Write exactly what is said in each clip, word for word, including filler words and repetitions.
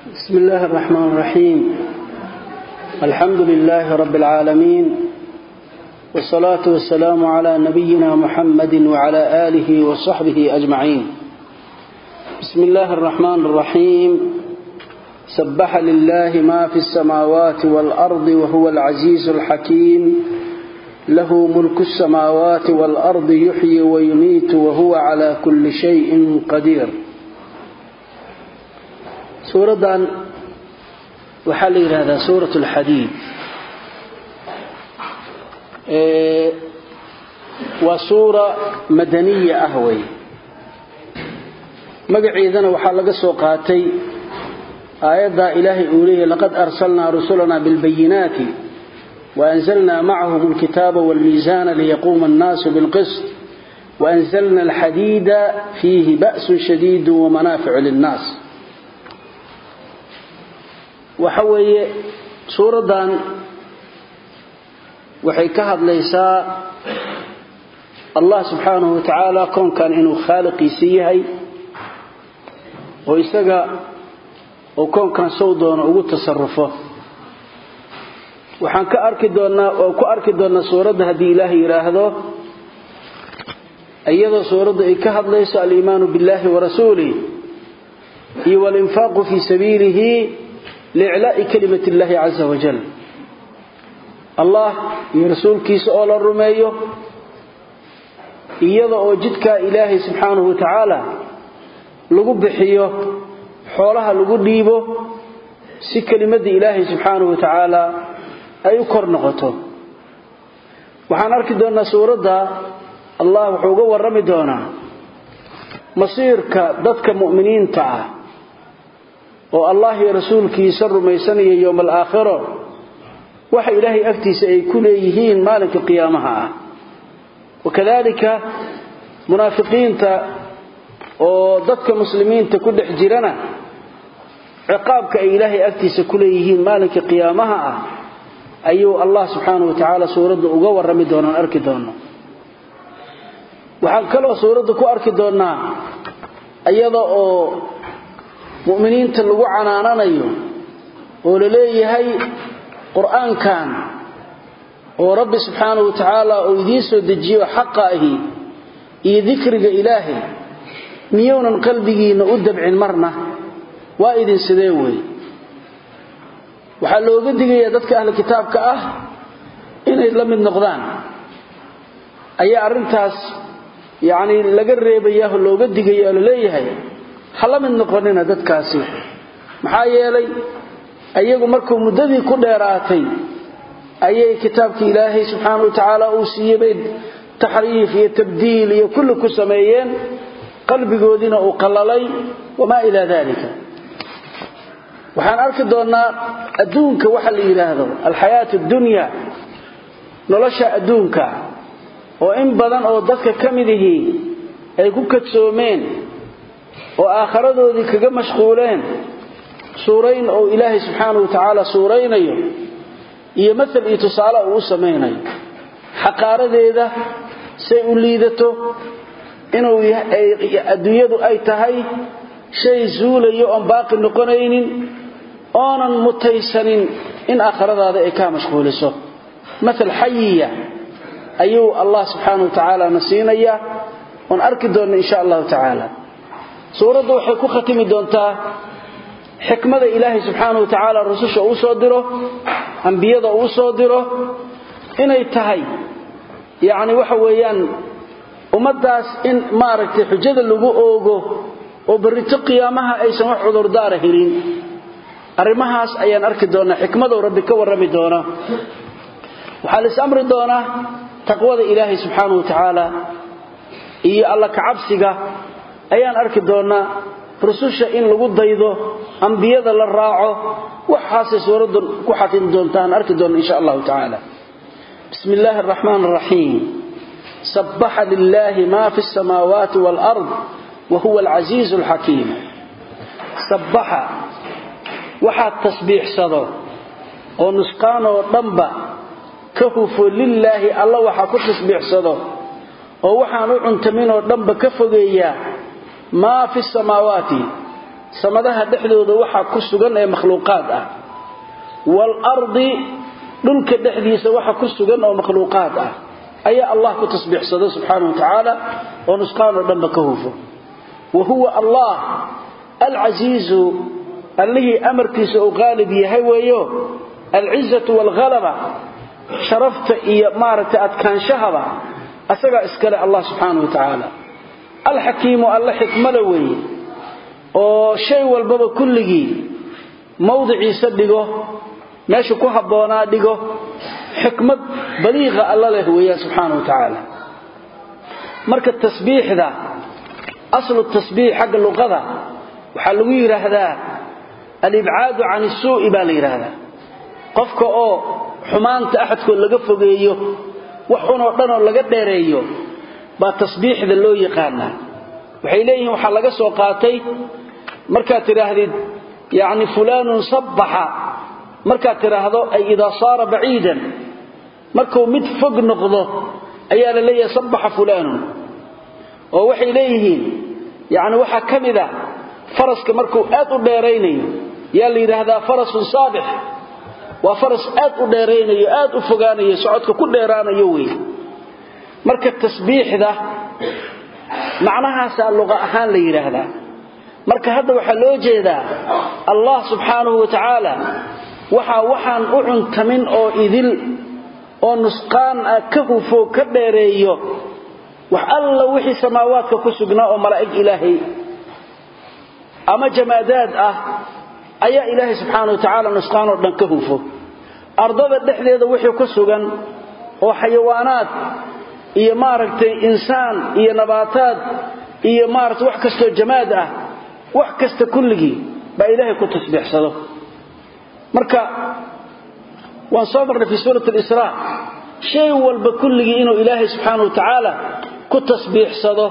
بسم الله الرحمن الرحيم. الحمد لله رب العالمين، والصلاة والسلام على نبينا محمد وعلى آله وصحبه أجمعين. بسم الله الرحمن الرحيم. سبح لله ما في السماوات والأرض وهو العزيز الحكيم، له ملك السماوات والأرض يحيي ويميت وهو على كل شيء قدير. سورة وحل هذا سورة الحديد، إيه وسورة مدنية أهوي مقعيدنا وحلق سوقاتي آيات إلهي أوليه: لقد أرسلنا رسلنا بالبينات وأنزلنا معهم الكتاب والميزان ليقوم الناس بالقسط وأنزلنا الحديد فيه بأس شديد ومنافع للناس. وحوي سورة وحي كهد ليسا الله سبحانه وتعالى كون كان إنه خالق يسيهي ويساق وكون كان سودون وقود تصرفه. وحان كأركي دونا وكأركي دونا سورة هدي إلهي يراهده أيضا سورة كهد ليسا الإيمان بالله ورسوله والإنفاق في سبيله لإعلاء كلمة الله عز وجل. الله يرسول كيس أول الرميه إيضا وجدك إلهي سبحانه وتعالى لقب بحيه حولها لقب ديبه سي كلمة إلهي سبحانه وتعالى أي كرنقته. وحان أركي دونا سورة الله وحوقه والرمي دونا مصيرك ضدك مؤمنين تعا والله رسولك يسر ميساني يوم الآخرة وحي إلهي أفتيس أي كليهين مالك قيامها. وكذلك منافقين تا وضدك مسلمين تكون حجرنا عقابك أي إلهي أفتيس كليهين مالك قيامها. أيو الله سبحانه وتعالى سورة أقوى رميدونا أركدونا. وحال كلوا سورة كو أركدونا أيضا مؤمنين تلقوا عنانا أيو ولليه هاي قرآن كان ورب سبحانه وتعالى ويديسو دجيو حقائه يذكرك إلهي ميونا قلبي نؤدب عن مرنا وإذن سديوي. waxaa looga digaya dadka ahli kitaabka ah inay la mid noqdaan ayaa arintaas yaani laga reebayaa looga digaya leeyahay hala mid noqonina dadkaasi maxaa yeelay ayagu markuu muddadii ku dheeraatay ayay kitaabka Ilaahay subhanahu wa ta'ala uu siiyay taxriif iyo tabdiil iyo kullu ku sameeyeen qalbigoodina uu qalalay wama ila dhalika. waxaan arki doonaa adduunka waxa la yiraahdo alxayaatu dunya nolosha adduunka oo in badan oo dadka kamidihii ay ku kadsoomeen oo aakhiradoodii kaga mashquuleen suurayn oo Ilaahay subhanahu wa ta'ala suuraynayo iyo masal iyo tusaale uu sameeynayo xaqaaradeeda say u liidato inuu adduunyadu ay tahay shay zuulayo oo baaqi noqonaynin oonan mutaysanin in aakhiradaada ay ka mashquuliso. مثل حيية أيو الله سبحانه وتعالى نسينيا ونأركي دون إن شاء الله تعالى. سورة وحكو ختمي دونتا حكمة إلهي سبحانه وتعالى الرسول أوصادره أنبياء أوصادره إن يتهي يعني وحويان ومداس إن ماركت حجد اللقوء أوغو وبريت قيامها أي سمح عذر داره هلين arrimahaas ayaan arki doonaa xikmada rabbi ka warami doona. waxa la amri doona taqwada Ilaahay subhanahu wa ta'ala iyo alla ka cabsiga ayaan arki doonaa rususha in lagu daydo anbiyada la raaco waxaas suuradu ku xatin doontaan arki doona insha Allah ta'ala. bismillaahir rahmaanir rahiim. sabbaha lillahi ma fis samawati wal ard wa huwa al azizul hakim. sabbaha waxaa tasbiixsado oo nusqaan oo dhanba ka hufo lillaahi alla waxaa ku tasbiixsado oo waxaan u cuntamin oo dhanba ka fogeeyaa maa fi samaawaati samadaha dhexdooda waxa ku sugan ee makhluuqaad ah wal ardi dhulka dhexdiisa waxa ku sugan oo makhluuqaad ah ayaa Allah ku tasbiixsado subhanahu wa ta'ala oo nusqaano dhanba ka hufo wa huwa Allah al-aziz alladhi amarkiisa oo qaalib yahay weeyo al-izzatu wal ghalaba sharafta iyo maarata adkaanshaha asaga iskale Allah subhanahu wa ta'ala al-hakim alla hikmada weeye oo shay walbaba kulligi mawduciisa dhigo meesha ku haboona dhigo xikmad baliiqa alla leh weeyaa subhanahu wa ta'ala marka tasbiixda aslu tasbiix xagga luqada waxa lagu yiraahdaa al-ib'aad 'an as-su'i baa la yiraahdaa qofka oo xumaanta ahadku laga fogeeyo wax oo dhan oo laga dheereeyo ba tasbiixda loo yaqaana waxay leeyihiin waxa laga soo qaatay marka tiraahdid yaani fulanun sabbaha marka tiraahdo ay ida saara ba'iidan markuu mid fog noqdo ayaa la leeyahay sabbaha fulanun oo waxay leeyihiin yaani waxa kamida faraska markuu aad u dheereynayo yaa la yiraahdaa farasun saabix wa faras aad u dheereynayo aad u fogaanayo socodka ku dheeraanayo weey marka tasbiixda macnahaas luqa ahaan la yiraahdaa marka hadda waxa loo jeedaa Allah subhanahu wa ta'ala waxa waxaan u cuntamin oo idil oo nusqaan ka hufo ka dheereeyo wax alla wixii samaawaadka ku sugnaa oo malaa'ig ilaahay ama jamaadaad ah ayaa ilaahay subhanahu wa ta'ala nusqaan oo dhan ka hufo ardada dhexdeeda wixii ku sugan oo xayawaanaad iyo maaragtay insaan iyo nabaataad iyo maaragtay wax kasto jamaad ah wax kasta kulligi ba ilaahay ku tasbiixsado marka waan soo marnay fi suurat al-isra shay walba kulligi inuu ilaahay subhanahu wa ta'ala ku tasbiixsado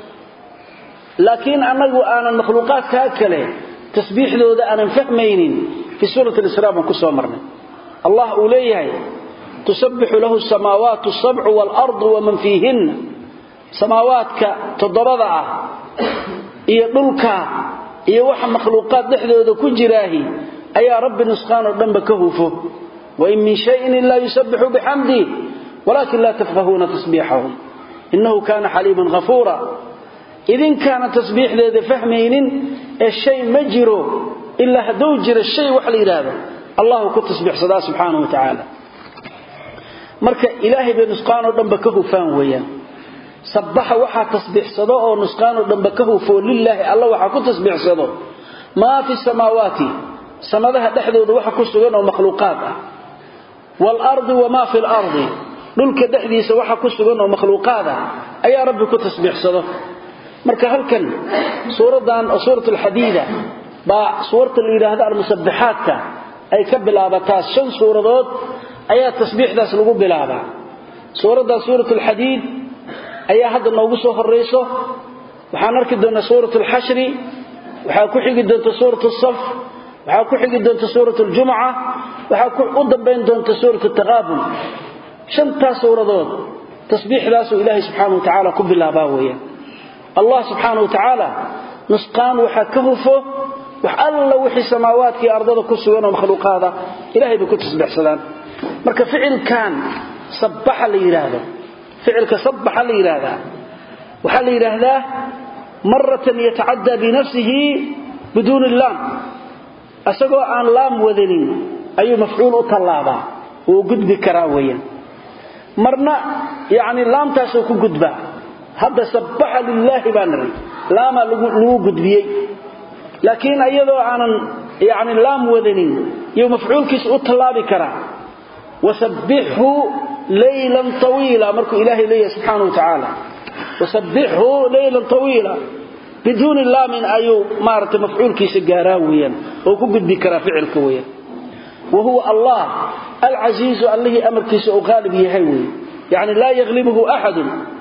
laakiin anagu aanan makhluuqaadka kale tasbiixdooda aanan fahmaynin fi suurat al-isra baan ku soo marnay Allah uu leeyahay tusabbihu lahu as-samawati as-sab'u wal-ardu wa man fihinna samaawaadka todobada ah iyo dhulka iyo waxa makhluuqaad dhexdooda ku jiraahi ayaa rabbi nusqaano dhanba ka hufo wa in min shay'in illa yusabbihu bihamdi walakin la tafqahuna tasbihahum innahu kana haliman ghafura idin kana tasbiihdeeda fahmaynin ee shay majiro illa haduu jiro shay wax la yiraahdo Allah ku tasbiixsada subhanahu wa ta'ala marka ilaahay bay nusqaano dhanba ka hufaan weeyaan sabbaha waxa tasbiixsado oo nusqaano dhanba ka hufo lillahi Allah waxa ku tasbiixsado ma fi samawati samadaha dhexdooda waxa ku sugan oo makhluuqaad ah wal ardi wama fi al ardi dhulka dhexdiisa waxa ku sugan oo makhluuqaad ah ayaa rabbi ku tasbiixsado marka halkan suuradan oo suuratul hadiida ba suurta la yiraahdo al-musabbihaadka ay ka bilaabataa shan suuradood ayaa tasbiixdaas lagu bilaabaa suurada suuratul hadiid ayaa hadda noogu soo horeyso waxaan arki doonaa suuratul hashr waxa ku xigi doonta suuratul saf waxa ku xigi doonta suuratul jum'a waxa ku u dambeyn doonta suuratul taghabun shanta suuradood tasbiixdaas oo ilaahay subhanahu wa ta'ala ku bilaabaa weeyaan Allah subhanahu wa ta'ala nusqaan waxa ka hufo wax alla wixii samaawaadka iyo ardada ku sugan oo makhluuqaada ilaahay buu ku tasbiixsadaan marka ficilkan sabbaha la yiraahdo ficilka sabbaha la yiraahdaa waxa la yiraahdaa maratan yataadda bi nafsihi بدون اللام asagoo aan laam wadanin ayuu mafcuul u talaaba oo gudbi karaa weeyaan marna yaani laamtaas ku gudba hada sabbaha lillahi banri laama lagu gudbiyay laakiin ayadoo aanan yaani laam wadanin iyo mafcuulkiis u talaabi karaa wasabbihu laylan tawila markuu ilaahi leeyahay subhanahu wa ta'ala wasabbihu laylan tawila بدون اللام ايو مارت مفعول كيس غاراويا او كغدبي كرا فعل كويا وهو الله العزيز الله امر كيس او غالب يحوي يعني لا يغلبه احد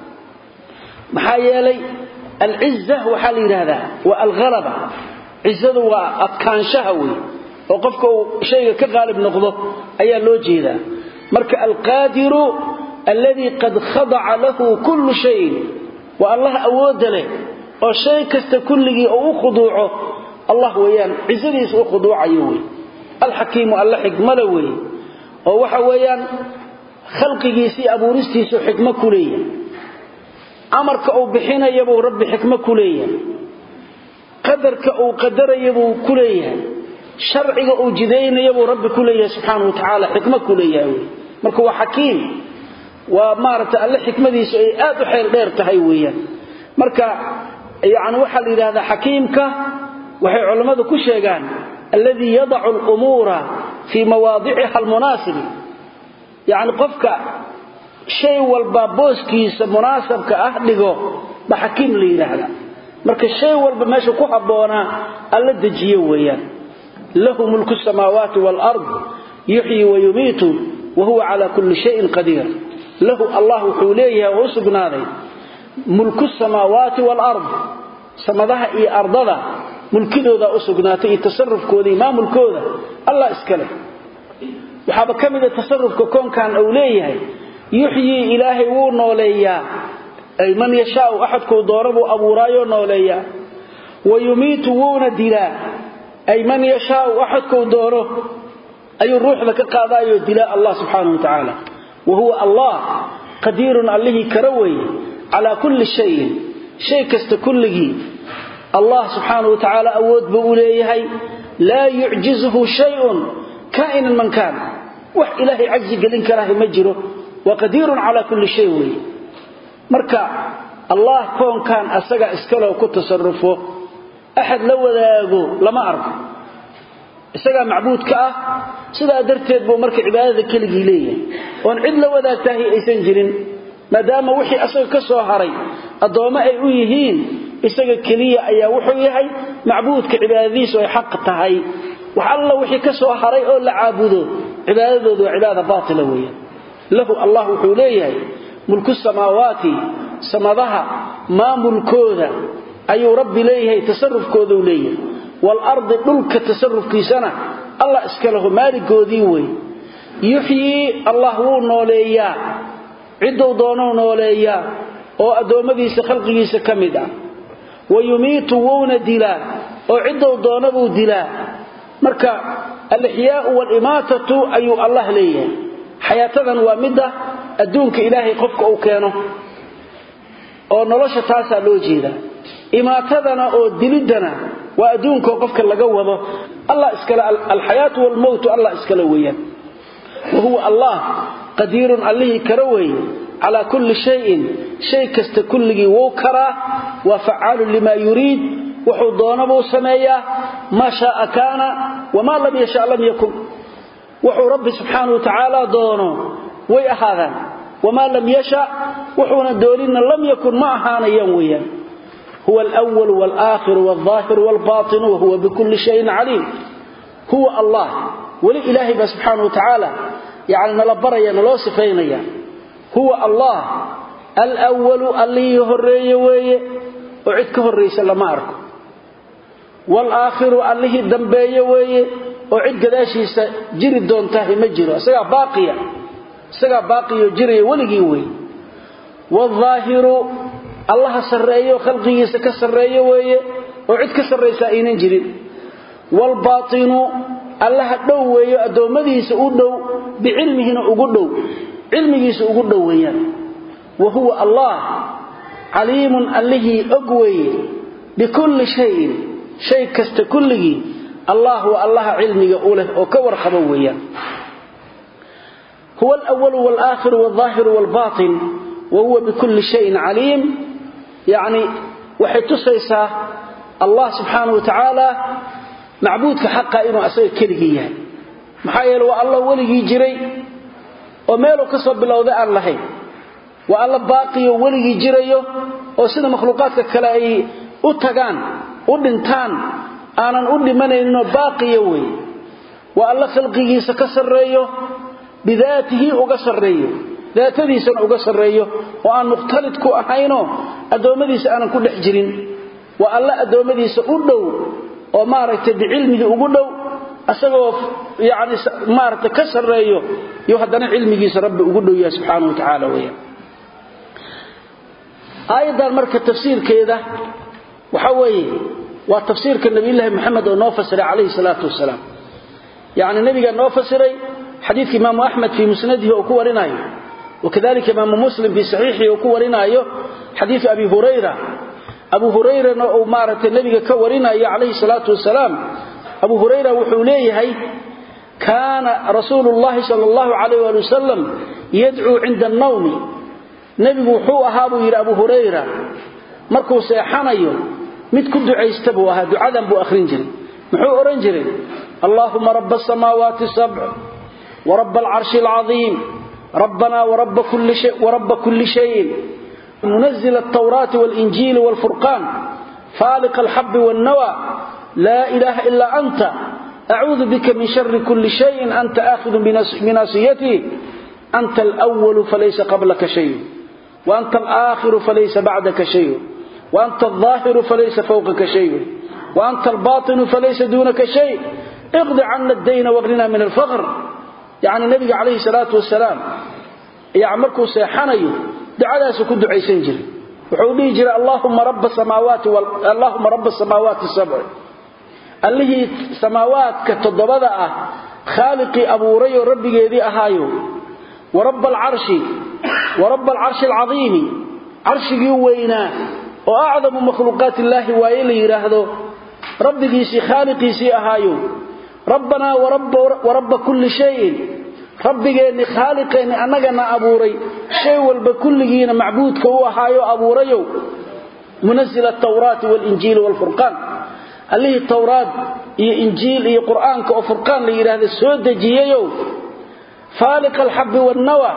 محايلي العزه وحال هذا والغلبه عزه واتكان شهوي وقفك شيء كغالب نقضه ايا لو جيدا مرك القادر الذي قد خضع له كل شيء والله اود له oo shay kasta kulligi oo u khuduuco الله ويان عزديس وخضوع يوي الحكيم الله حكمة وي ووحا ويان خلقيسي أبو رستيس حكمة كلية أمرك أو بحين يبو رب حكمة كلية قدرك أو قدر يبو كلية شرعك أو جدين يبو رب كلية سبحانه وتعالى حكمة كلية مرك هو حكيم ومارت الله حكمة دي سيئات وحيل غير تهيويا مرك يعني وحل إلى هذا حكيمك وحي علماء كشيغان الذي يضع الأمور في مواضعها المناسب يعني قفك شيء والبابوسكيس مناسب كأهله بحكيم لي هذا مرك الشيء والبماشي كحبونا الله دجيويا له ملك السماوات والأرض يحيي ويميت وهو على كل شيء قدير له الله حوليه وسقنا ذي ملك السماوات والأرض سمدها إي أرضها ملكده ذا أسقناته تصرف كودي ما ملكه ذا الله اسكله وحابا كم إذا تصرف كون كان أوليه يحيي إلهي ونوليا أي من يشاء أحد كو ضربه أبو رايو نوليا ويميت وندلا أي من يشاء أحد كو ضربه أي الروح ذاك قاضي دلاء الله سبحانه وتعالى وهو الله قدير عليه كروي على كل شيء شيء كست كله الله سبحانه وتعالى أود بأوليه لا يعجزه شيء كائن من كان وح إلهي عجز قلن كراه مجره وقدير على كل شيء مركع الله كون كان أسقى إسكاله وكتصرفه أحد لو ذاقه لما أعرف isaga macbuudka ah sida darteed buu markii cibaadada kaliya leeyahay oon cid la wadaagtahay aysan jirin maadaama wixii asaga ka soo haray adooma ay u yihiin isaga kaliya ayaa wuxuu yahay macbuudka cibaadadiisu ay xaq tahay wax alla wixii ka soo haray oo la caabudo cibaadadoodu waa cibaada baatila weeyaan lahu allah wuxuu leeyahay mulku samaawaati samadaha ma mulkooda ayuu rabbi leeyahay tasarrufkooda leeyahay والأرض دلك تصرف كيسنا الله اسكله مالك قودي وي يحيي الله نوليا عدو دونه نوليا oo adoomadiisa khalqigiisa kamida ويميت وون دلا oo عدو doonadu dila marka al-ihyaa wal imatatu ayu Allah leeyahay hayatadan waa midda adduunka ilaahay qofka uu keeno oo nolosha taasa loo jeeda imaatadana oo dilidana وأدونك وقفك لقوضه الله اسكال الحياة والموت الله اسكالويا وهو الله قدير عليه كروي على كل شيء شيء كستكله وكرا وفعال لما يريد وحضانه سمايا ما شاء كان وما لم يشاء لم يكن وحو رب سبحانه وتعالى دونه ويأهذا وما لم يشاء وحونا الدولين لم يكن معهانا يوميا هو الأول والآخر والظاهر والباطن وهو بكل شيء عليم هو الله ولإلهي سبحانه وتعالى يعني نلبريا نلوصفينيا هو الله الأول اللي يهري وي وعدكه الرئيس لمارك والآخر اللي الدنبي وي وعد قداشي جري دون تاهي مجره سيقى باقية سيقى باقية جري ولقي وي والظاهر الله سريه خلقيسا كسريه ويه وعد كسريسا اينن جيرين والباطن الله دو ويه ادومديسا او دو بعلمهنا او دو علميسا او دو ويان وهو الله عليم الله اغوي بكل شيء شيء كست كله الله هو الله علمي اوله او كورخبو ويان هو الاول والاخر والظاهر والباطن وهو بكل شيء عليم يعني waxay tusaysaa Allah subhanahu wa ta'ala macbuudka xaqa inuu asaga kaliya yahay maxaa yeelay waa Allah waligii jiray oo meel uu ka soo bilowday aan lahayn waa Allah baaqiyo waligii jirayo oo sida makhluuqaadka kale ay u tagaan u dhintaan aanan u dhimanayno baaqiyo way waa Allah khalqigiisa ka sareeyo bidaatihi uga sareeyo ذاتيسنا uga sareeyo oo aan mukhtalid ku ahayno adoomadiisa aanan ku dhex jirin waa alla adoomadiisa u dhow oo maaragtay cilmiga ugu dhow asagoo yaani maaragtay ka sareeyo iyo hadana cilmigiisa rabbi ugu dhow yahay subhanahu wa ta'ala weeyo ayadan marka tafsiirkeeda waxa weeye وتفسير النبي الله محمد ونوفسر عليه الصلاة والسلام يعني النبي قال نوفسري حديث إمام أحمد في مسنده وكورناه وكذلك إمام مسلم في صحيحه وكورناه حديث أبي هريرة أبو هريرة ومارة النبي كورناه عليه الصلاة والسلام أبو هريرة وحوليه كان رسول الله صلى الله عليه وسلم يدعو عند النوم نبي وحو أهابه إلى أبو هريرة مركو سيحانيو مد كدو عيستبوها دعاء بو أخرين جري محو أرنجري اللهم رب السماوات السبع ورب العرش العظيم ربنا ورب كل شيء ورب كل شيء منزل التوراة والإنجيل والفرقان فالق الحب والنوى لا إله إلا أنت أعوذ بك من شر كل شيء أنت آخذ بناصيتي أنت الأول فليس قبلك شيء وأنت الآخر فليس بعدك شيء وأنت الظاهر فليس فوقك شيء وأنت الباطن فليس دونك شيء اغض عنا الدين واغننا من الفقر يعني النبي عليه الصلاة والسلام يعمركم سيحانيو دعاء سكد عيسين جري وحولي جري اللهم رب السماوات وال... اللهم رب السماوات السبع اللي سماوات كتضبضة خالقي أبو ري ربي جيدي أهايو ورب العرش ورب العرش العظيم عرشي وينا وأعظم مخلوقات الله وإلي يراهدو ربي جيسي خالقي سي أهايو ربنا ورب ورب كل شيء ربي جيني خالقيني أننا أبو ري شيء والبكل جينا معبودك هو أهايو أبو ريو منزل التوراة والإنجيل والفرقان اللي التوراة هي إنجيل هي قرآن كفرقان اللي هذا السود جييو فالق الحب والنوى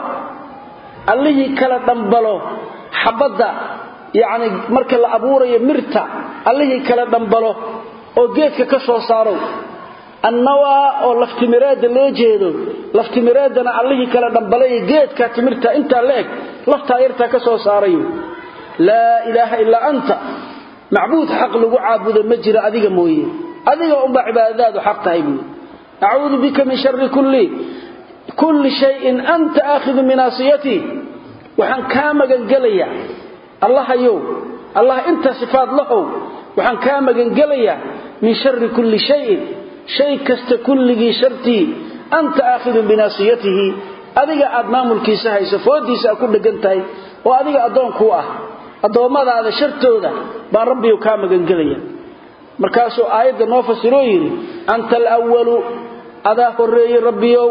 اللي كلا دنبلو حبدا يعني marka la abuurayo mirta allahi kala dambalo oo geedka ka soo saaro annawa oo laftimireed loo jeedo laftimireedana allahi kala dambalay geedka timirta inta leeg lafta yarta ka soo saarayo la ilaha illa anta معبود حق لو عابد ما جرى adiga mooyee adiga umba cibaadadu xaq tahay a'uudu bika min sharri kulli kulli shay'in anta akhidhu min asiyati waxan ka magan galaya allah ayo allah inta sifaad lahu waxan ka magan galaya min sharri kulli shay'in shay kasta kulligi sharti anta akhidhu min asiyatihi adiga aad maamulkiisa hayso foodiisa ku dhagantahay oo adiga adoon ku ah adoomadaada shartooda baa rabbiyo ka magan galaya markaasoo aayada noo fasiro yiri anta al-awwal ada horreey rabbiyo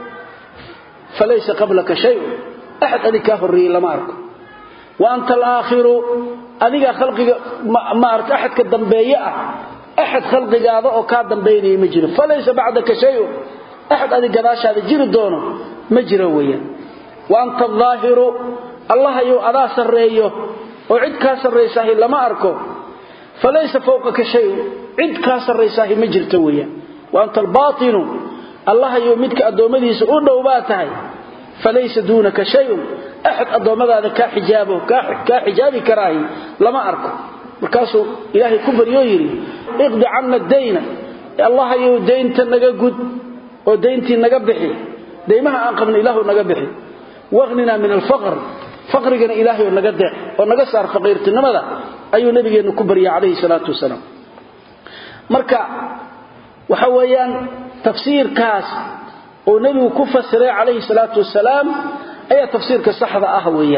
falaysa qablaka shay ahad adika horreey lama arko wa anta al-akhir adiga khalqiga ma arka ahad ka dambeeya ah ahad khalqigaada oo ka dambeeyay ma jiro falaysa ba'daka shay ahad adiga gadaashaada jiri doono ma jiro weeyaan wa anta al-zahir allah ayu ada sareeyo oo cid ka sareysahay lama arko falaysa fawqaka shay cid ka sareysahay ma jirto weeyaan wa anta al-batin allah ayu midka adoomadiisa u dhowbaa tahay falaysa dunaka shay ahad adoomadaada ka xijaabo ka ka xijaabi karaahi lama arko markaasuu ilaahay ku bariyo yiri iqdi anna ad-dayna allah ayu deynta naga gud oo deyntii naga bixi deymaha aan qabno ilaahu naga bixi waqnina min al-faqr فقرنا إلهي ونقدع ونقصر فقيرتنمذا أي نبي نكبري عليه الصلاة والسلام مركع وحويان تفسير كاس ونبي كفسر عليه الصلاة والسلام أي تفسير كالصحة أهوية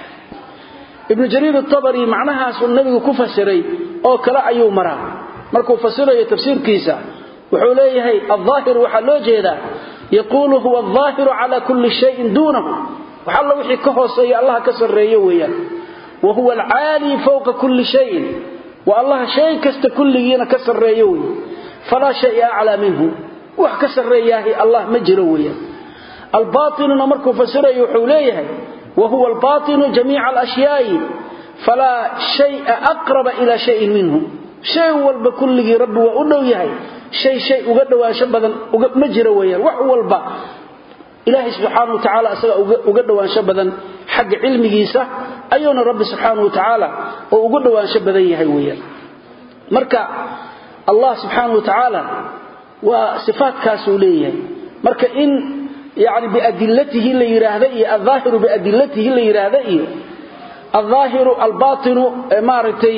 ابن جرير الطبري معناها النبي كفسر أو كلا أيو مرة مركو فسر تفسير كيسا وحوليه الظاهر وحلوجه ذا يقول هو الظاهر على كل شيء دونه وحلا وحي كهوسي الله كسريه ويا وهو العالي فوق كل شيء والله شيء كست كلينا كسريه فلا شيء اعلى منه وحكسريه الله مجره ويا الباطن نمركو فسره وحوليه وهو الباطن جميع الاشياء فلا شيء اقرب الى شيء منه شيء والبكل رب وانه يحي شيء شيء uga dhawaasho badan uga majiro weeyaan wax walba ilaahi subhanahu wa ta'ala asaga uga dhawaansho badan xaq cilmigiisa ayuuna rabbi subhanahu wa ta'ala oo uga dhawaansho badan yahay weeyaan marka allah subhanahu wa ta'ala wa sifaatkaas uu leeyahay marka in yaani bi adillatihi la yiraahdo iyo adh-dhahiru bi adillatihi la yiraahdo iyo adh-dhahiru al-batinu maartay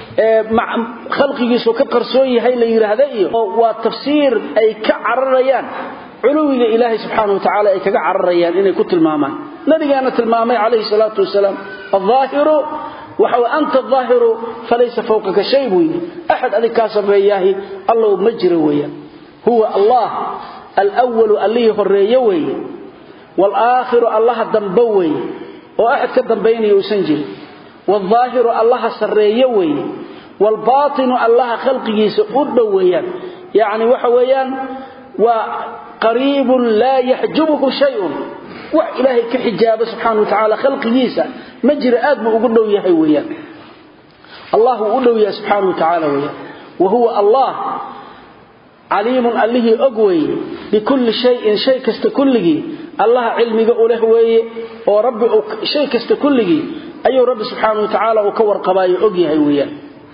khalqigiisu ka qarsoon yahay la yiraahdo iyo waa tafsiir ay ka cararayaan culuwiga ilaahay subhanahu wa ta'ala ay kaga cararayaan inay ku tilmaamaan nabigaana tilmaamay alayhi salatu wasalaam adh-dhahiru wa huwa anta adh-dhahiru falaysa fawqaka shay'un ahad adika sabayahi allah majra waya huwa allah al-awwal alladhi horeeyo way wal aakhiru allah dambawi oo ahad ka dambeeyay oo san jirin والظاهر الله سريه وي والباطن الله خلقيسه ودويان يعني وحويان وقريب لا يحجبه شيء وإلهي كحجاب سبحانه وتعالى خلقيسه مجرى ادم ugu yahay weeyaan الله ugu yahay سبحانه وتعالى weeyaan وهو الله عليم الله أقوي بكل شيء شيء كست كله الله علمه له وي ورب شيء كست كله أي رب سبحانه وتعالى وكور قبائي أقيها وياه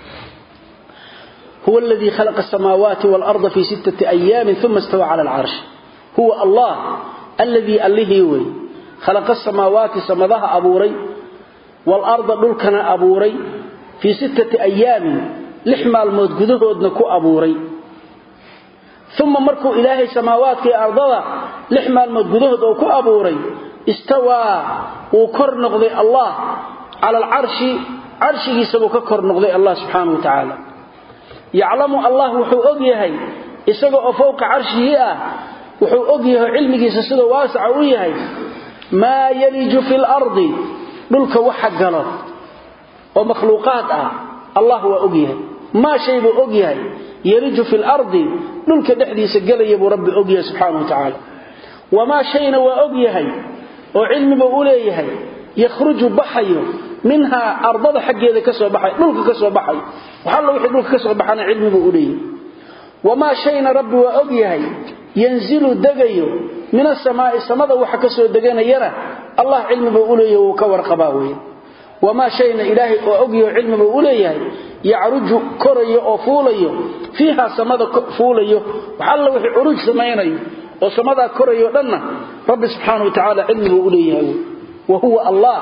هو الذي خلق السماوات والأرض في ستة أيام ثم استوى على العرش هو الله الذي أليه وي خلق السماوات سمدها أبوري والأرض دلكنا أبوري في ستة أيام لحمى الموت قدهودنكو أبوري ثم مركوا إلهي سماوات في أرضها لحمى الموت قدهودنكو أبوري استوى وكر نقضي الله على العرش عرشه سبو ككر نقضي الله سبحانه وتعالى يعلم الله وحو أقيهي إساقو فوق عرشه وحو أقيه علمه سسده واسع ويهي ما يلج في الأرض ملك وحق له ومخلوقات الله هو أقيه ما شيء أقيهي يلج في الأرض ملك دحدي سقل يبو ربي أقيه سبحانه وتعالى وما شيء وأقيهي وعلم بأوليه يخرج بحيه منها أرض حقيقة كسو بحي ملك كسو بحي وحالله وحي ملك كسو بحنا علم بأوليه وما شيء ربي وأقيه ينزل دقيه من السماء السماء وحكسو دقينا يرى الله علم بأوليه وكور قباويه وما شيء إلهي وأقيه علم بأوليه يعرج كريه وفوليه فيها سماء فوليه وحالله وحي عروج سماينيه وسماء كريه لنا رب سبحانه وتعالى علم بأوليه وهو الله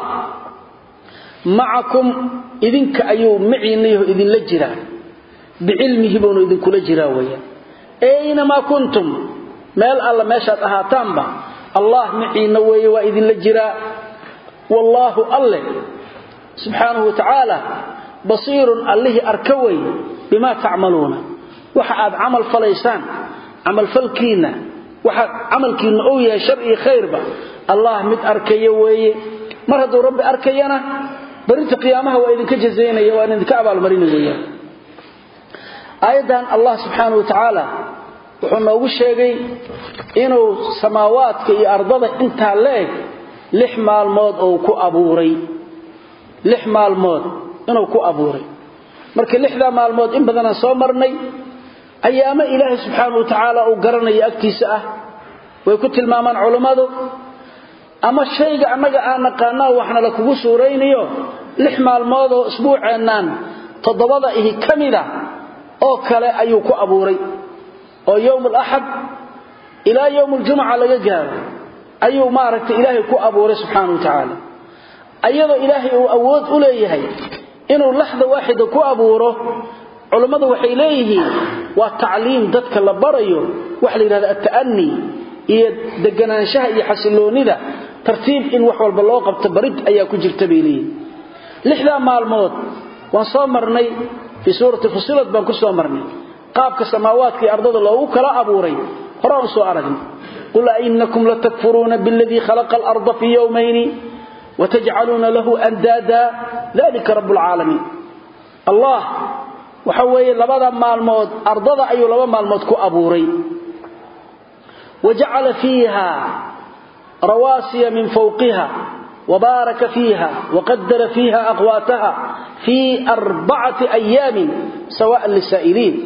معكم إذنك أيو معينيه إذن لجرا بعلمه بأنه إذن كل جراوية أينما كنتم مال الله ما شاء أهاتان با الله معينيه وإذن لجرا والله الله سبحانه وتعالى بصير الله أركوي بما تعملون وحاد عمل فليسان عمل فلكينا وحاد عمل كينا أويا شرعي خير با الله مد أركيه ويه مرهدو ربي أركينا بريت قيامها وإذن كجزينا وإذن كعب المرين ويه أيضا الله سبحانه وتعالى وحنا وشيغي إنه سماوات كي أرضه انتهى لك لحمى الموت أو كو أبوري لحمى الموت إنه كو أبوري مركي لحظة مع الموت إن بدنا صومرني أيام إله سبحانه وتعالى وقرني أكتساء ويكتل المامان علماء أما الشيء أنك أنا قانا وإحنا لكو سورينيو لحمى الموت أسبوع عنان تضبط إيه كاملة أو كلا أيوكو أبوري أو يوم الأحد إلى يوم الجمعة لقاقار أيو ماركت إلهي كو أبوري سبحانه وتعالى أيضا إلهي أود أوليه إنه لحظة واحدة كو أبوره علماء وحيليه والتعليم ذاتك اللبريو وحلي هذا التأني يدقنا شهء يحسلوني ذا ترتيب إن وحوال بالله بتبرد أياكو جرتبيليه لحظة مع الموت وانصامرني في سورة فصلت بانكو صامرني قابك السماوات في أرض الله وكلا أبوري قرآن سؤالهم قل إنكم لتكفرون بالذي خلق الأرض في يومين وتجعلون له أندادا ذلك رب العالمين الله وحوي لبدا مع الموت أرضا أي لبدا مع الموت كو أبوري وجعل فيها رواسي من فوقها وبارك فيها وقدر فيها أقواتها في أربعة أيام سواء للسائلين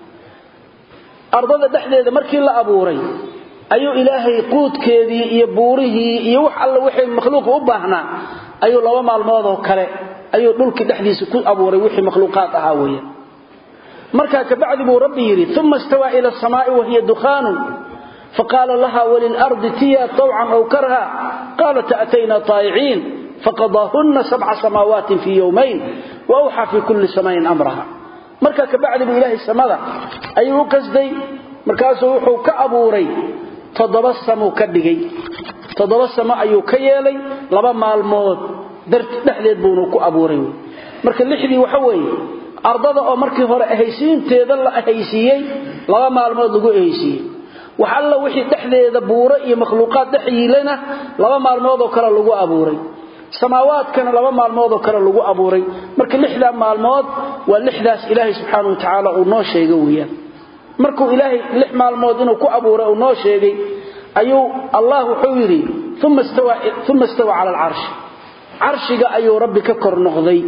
أرضا دحديد مركي لا أبوري أيو إلهي قود كذي يبوره يوح الله وحي مخلوق أبهنا أيو لو ما الماضي كره أيو دولك دحديس كل أبوري وحي مخلوقات هاوية مركا كبعد بو ربي يري ثم استوى إلى السماء وهي دخان فقال لها وللأرض تيا طوعا أو كرها قالت أتينا طائعين فقضاهن سبع سماوات في يومين وأوحى في كل سماء أمرها مركا كبعد بإله السماء أي قصدي مركاسه وحو كأبوري تضبسموا كدغي تضبسم أي كيلي لبا مالمود درت دخليد بونو كأبوري marka lixdii waxa weey ardada oo markii hore ahaysiinteeda la ahaysiiyay laba maalmood lagu ahaysiiyay waxa alla wixii dhaxdeeda buuro iyo makhluuqaad dhaxyiilana laba maalmood oo kale lagu abuuray samaawaadkana laba maalmood oo kale lagu abuuray marka lixda maalmood waa lixdaas ilaahay subhanahu wa ta'ala uu noo sheegay weeyaan markuu ilaahay lix maalmood inuu ku abuuray uu noo sheegay ayuu allah wuxuu yiri thumma istawa thumma istawa ala al-arsh arshiga ayuu rabbi ka kor noqday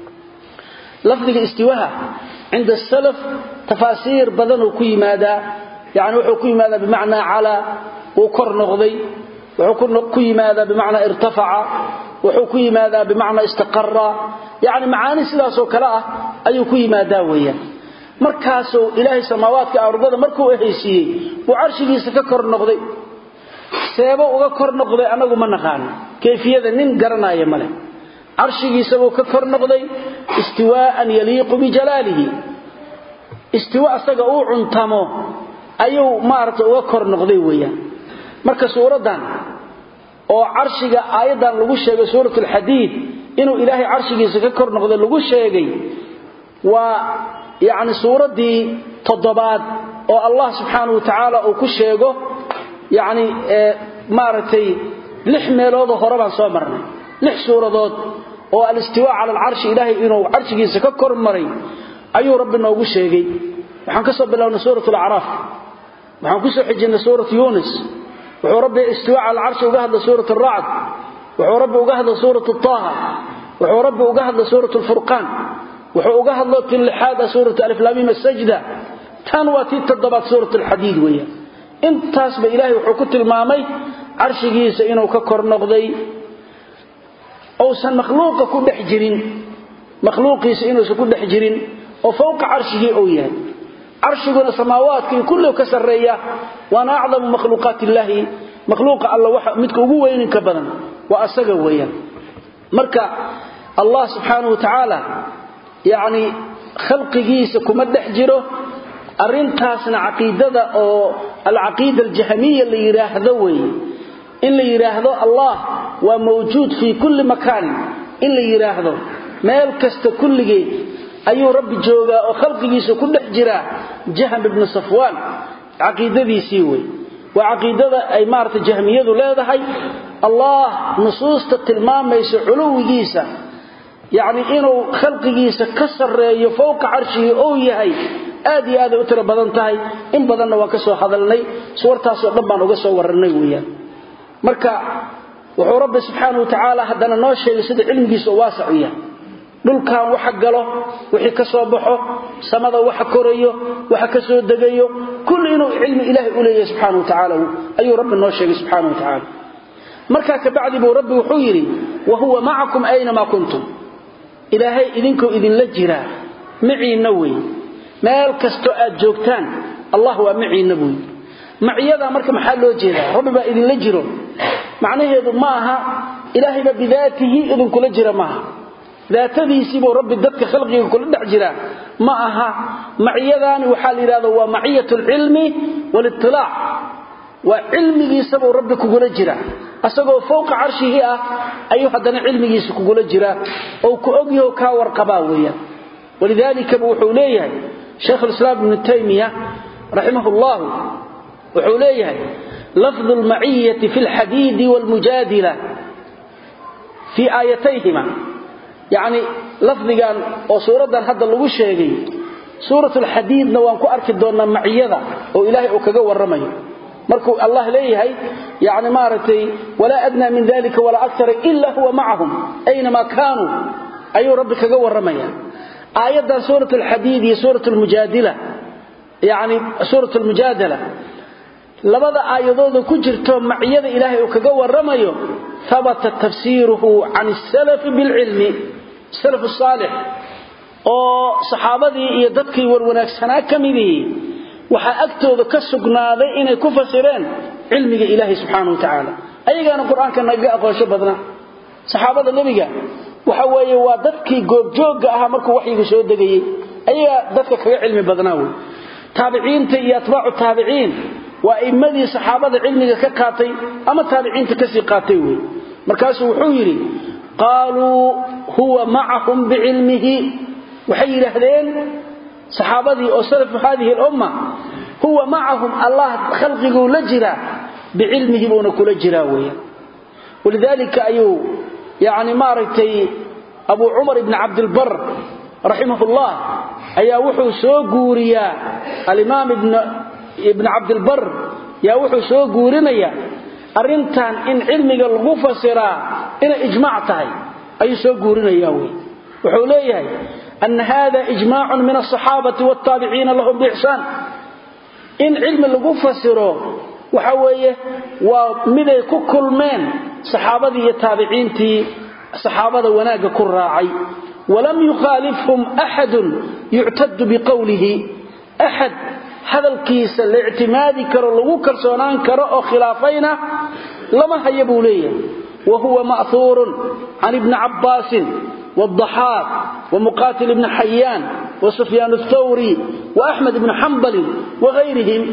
لفظ الاستواء عند السلف تفاسير بدن وكيمادا يعني وحو كيمادا بمعنى على وكر نغضي وحو كيمادا بمعنى ارتفع وحو كيمادا بمعنى استقر يعني معاني سلاسو كلا اي كيمادا ويا markaasoo ilaahay samaawaadka ardada markuu eheysiyay uu arshigiisa ka kor noqday seebo uga kor noqday anagu ma naqaan kayfiyada nin garanaya male arshigiisa uu ka kor noqday istiwaa'an yaliiqu bi jalalihi istiwaa asaga uu cuntamo ayuu maarta uga kor noqday weeyaan marka suuradan oo arshiga aayadan lagu sheegay suuratul hadiid inuu ilaahay arshigiisa ka kor noqday lagu sheegay waa yaani suuradii toddobaad oo Allah subhanahu wa ta'ala uu ku sheego yaani maartay lix meelood hore baan soo marnay lix suuradood oo al-istiwaa 'ala al-'arsh ilaahi inuu arshigiisa ka kor maray ayuu rabbi noogu sheegay waxaan ka soo bilownay suuratul a'raaf waxaan ku soo xijinay suuratu yunus wuxuu rabbi istiwaa 'ala al-'arsh uga hadlay suuratul ra'd wuxuu rabbi uga hadlay suuratul taaha wuxuu rabbi uga hadlay suuratul furqaan wuxuu uga hadlay tilxaada suuratul alif lam mim as-sajda tan waa tii toddobaad suuratul hadiid weeyaa intaas ba ilaahi wuxuu ku tilmaamay arshigiisa inuu ka kor noqday أو سن مخلوق كل حجرين مخلوق يسئنه كل حجرين وفوق عرشه أويه عرشه السماوات كله كسر رياه وأنا أعظم مخلوقات الله مخلوق الله وحد متكوجوا وين كبدن وأسجوا وياه مركا الله سبحانه وتعالى يعني خلق جيس كمد حجره أرنتاسنا عقيدة أو العقيدة الجهمية اللي يراه ذوي إلا يراهدو الله وموجود في كل مكان إلا يراهدو ميل كست كل جي أيو رب جوغا وخلق جيسو كل حجرا جهم ابن صفوان عقيدة ذي سيوي وعقيدة أي مارة جهمية لا ذهي الله نصوص التلمام يسو علو جيسا يعني إنه خلق جيسا كسر يفوق عرشه أو يهي آدي آدي أترى بدنتهي إن بدنا وكسو حضلني صورتها سوى وكسو ورني وياه marka wuxuu rabbi subhanahu wa ta'ala hadana noo sheegay sida cilmigiisa waasiciya dhulkan waxa galo wixii ka soo baxo samada waxa korayo waxa ka soo degayo kullu inuu cilmi ilaahi u leeyahay subhanahu wa ta'ala ayuu rabbi noo sheegay subhanahu wa ta'ala marka ka bacdi buu rabbi wuxuu yiri wa huwa ma'akum ayna ma kuntum ilaahi idinku idin la jira maciina way meel kasto aad joogtaan allah waa maciina buu معيدا marka maxaa loo jeedaa rabbi ba idin la jiro macnaheedu ma aha ilaahay ba bidaatihi idin kula jira ma aha daatadiisi buu rabbi dadka khalqiga kula dhax jira ma aha maciyadani waxa la yiraahdo waa maciyatul ilmi wal ittilaa wa ilmigiisa buu rabbi ku gula jira asagoo fawqa arshihi ah ayuu hadana ilmigiisa ku gula jira oo ku ogyahay ka warqaba weeyaan walidaalika wuxuu leeyahay sheekh al-islaam ibn taymiyyah rahimahullah وحوليه لفظ المعية في الحديد والمجادلة في آيتيهما يعني لفظ كان وصورة هذا اللي وشيغي سورة الحديد نوانكو أركي دونا معية وإلهي أكاقو الرمي مركو الله ليه يعني مارتي ولا أدنى من ذلك ولا أكثر إلا هو معهم أينما كانوا أي ربك قو الرمي آيات سورة الحديد هي سورة المجادلة يعني سورة المجادلة labada aayadood ku jirto maciyada ilaahay oo kaga waramayo thabata tafsiruhu an salaf bil ilmi salaf salih oo saxaabadii iyo dadkii war wanaagsanaa kamidii waxa agtooda ka sugnaaday inay ku fasireen cilmiga ilaahay subhanahu wa ta'ala ayagana quraanka naga aqoonsho badna saxaabada nabiga waxa weeye waa dadkii goobjooga ah markuu waxyigu soo degayay ayaa dadka kaga cilmi badnaa way taabiciinta iyo atbaacu taabiciin waa imadii saxaabada cilmiga ka qaatay ama taabiciinta ka sii qaatay way markaas wuxuu yiri qaalu huwa ma'ahum bi'ilmihi waxay yiraahdeen saxaabadii oo salaf hadhihi al-umma huwa ma'ahum Allah khalqigu la jira bi'ilmihi buna kula jira way ولذلك ايو يعني ما رتي ابو عمر بن عبد البر رحمه الله ايا وحو سو غوريا الامام ابن ابن عبد البر يا وحو سو غورينيا arrintan in cilmiga lagu fasira in ijmaac tahay ay soo guurinaya way wuxuu leeyahay an hada ijmaa'un min as-sahabati wat-tabi'in lahum bi'ihsan in cilmi lagu fasiro waxa weeye waa miday ku kulmeen saxaabadii iyo taabiciintii saxaabada wanaaga ku raacay walam yukhalifhum ahad yu'tad biqawlihi ahad hadalkiisa la i'timaadi karo lagu kalsoonaan karo oo khilaafayna lama hayabuleeya wa huwa ma'thur an ibn abbas والضحاك ومقاتل ابن حيان وسفيان الثوري وأحمد بن حنبل وغيرهم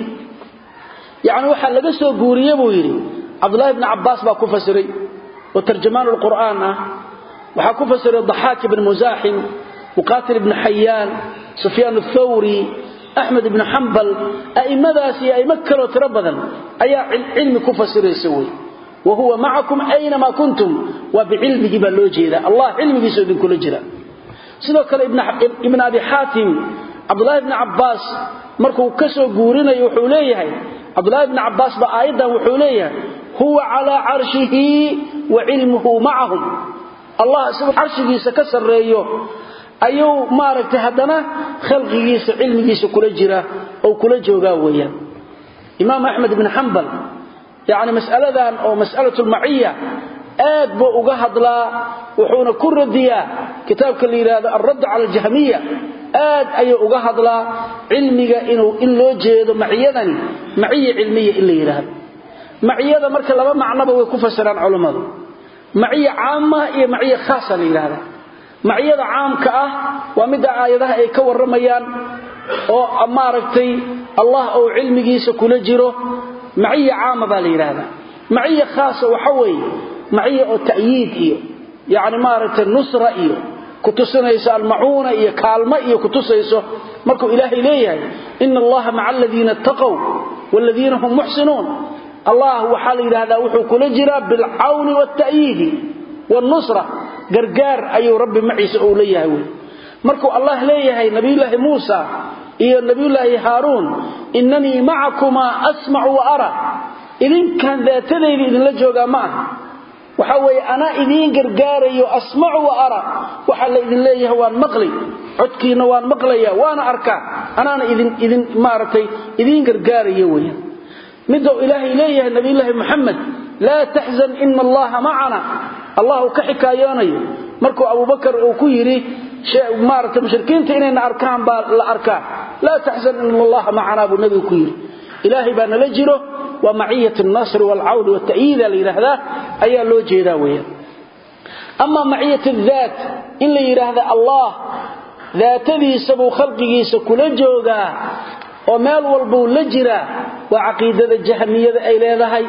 يعني waxa laga soo guuriyay buu yiri Abdullah ibn Abbas baa ku fasiray oo tarjumaan al-Qur'aan ah waxa ku fasiray Dhahak ibn Muzahim Muqatil ibn Hayyan Sufyan al-Thawri Ahmad ibn Hanbal aimadaasi ay makkaro tira badan ayaa cilmi ku fasiraysa way wa huwa ma'akum aynama kuntum wa bi'ilmihi balojida Allah ilmigiisa idin kula jira sidoo kale ibn ibn Abi Hatim Abdullah ibn Abbas markuu ka soo guurinayo wuxuu leeyahay Abdullah ibn Abbas ba aayadan wuxuu leeyahay huwa ala arshihi wa ilmuhu ma'ahum Allah subhanahu arshigiisa ka sareeyo ayuu maaragtay hadana khalqigiisa ilmigiisa kula jira oo kula jooga weeyaan Imam Ahmad ibn Hanbal yaani mas'aladan oo mas'alatu al-ma'iyya aad buu uga hadlaa wuxuuna ku radiyaa kitaabka la yiraahdo ar-radd 'ala al-jahmiyya aad ayuu uga hadlaa cilmiga inuu in loo jeedo maciyadani maciya cilmiya in la yiraahdo maciyada marka laba macnaba way ku fasiraan culimadu maciya caama iyo maciya khaasa la yiraahdo maciyada caamka ah waa mid aayadaha ay ka waramayaan oo amaaragtay Allah oo cilmigiisa kula jiro maciya caama baa la yiraahdo maciya khaasa waxa weeye maciya oo ta'yiid iyo yaani maaragtay nusra iyo kutusinaysa al-ma'una iyo kaalma iyo kutusayso markuu ilaahay leeyahay inna allaha ma'a alladheena taqaw wal ladheena hum muhsinun allah waxa la yiraahdaa wuxuu kula jiraa bil aawni wat ta'yid wan nusra gargaar ayuu rabbi maciisa oo leeyahay markuu allah leeyahay nabiyullah Musa iyo nabiyullah Harun innani ma'akuma asma'u wa ara idin kan daatadayda idin la jooga ma waxa way ana idin gargaarayo asma'u wa ara waxa la idin leeyahay waan maqli codkiina waan maqlaya waana arkaa anaana idin idin maartay idin gargaarayo weeyaan midoo ilaahay leeyahay nabiyullah Muhammad la tahzan inna allaha ma'ana allah ka xikaayanayo markuu Abu Bakar uu ku yiri shay maartay mushrikiinta inayna arkaan baa la arkaa la tahzan inna allaha ma'ana bu nabi ku yiri ilaahay baa nala jiro ومعية النصر والعون والتأييد ليرهذا أي لو جيدا ويا أما معية الذات إن ليرهذا الله ذات ذي سبو خلقه سكول جوغا ومال والبو لجرا وعقيدة الجهمية أي ليذهي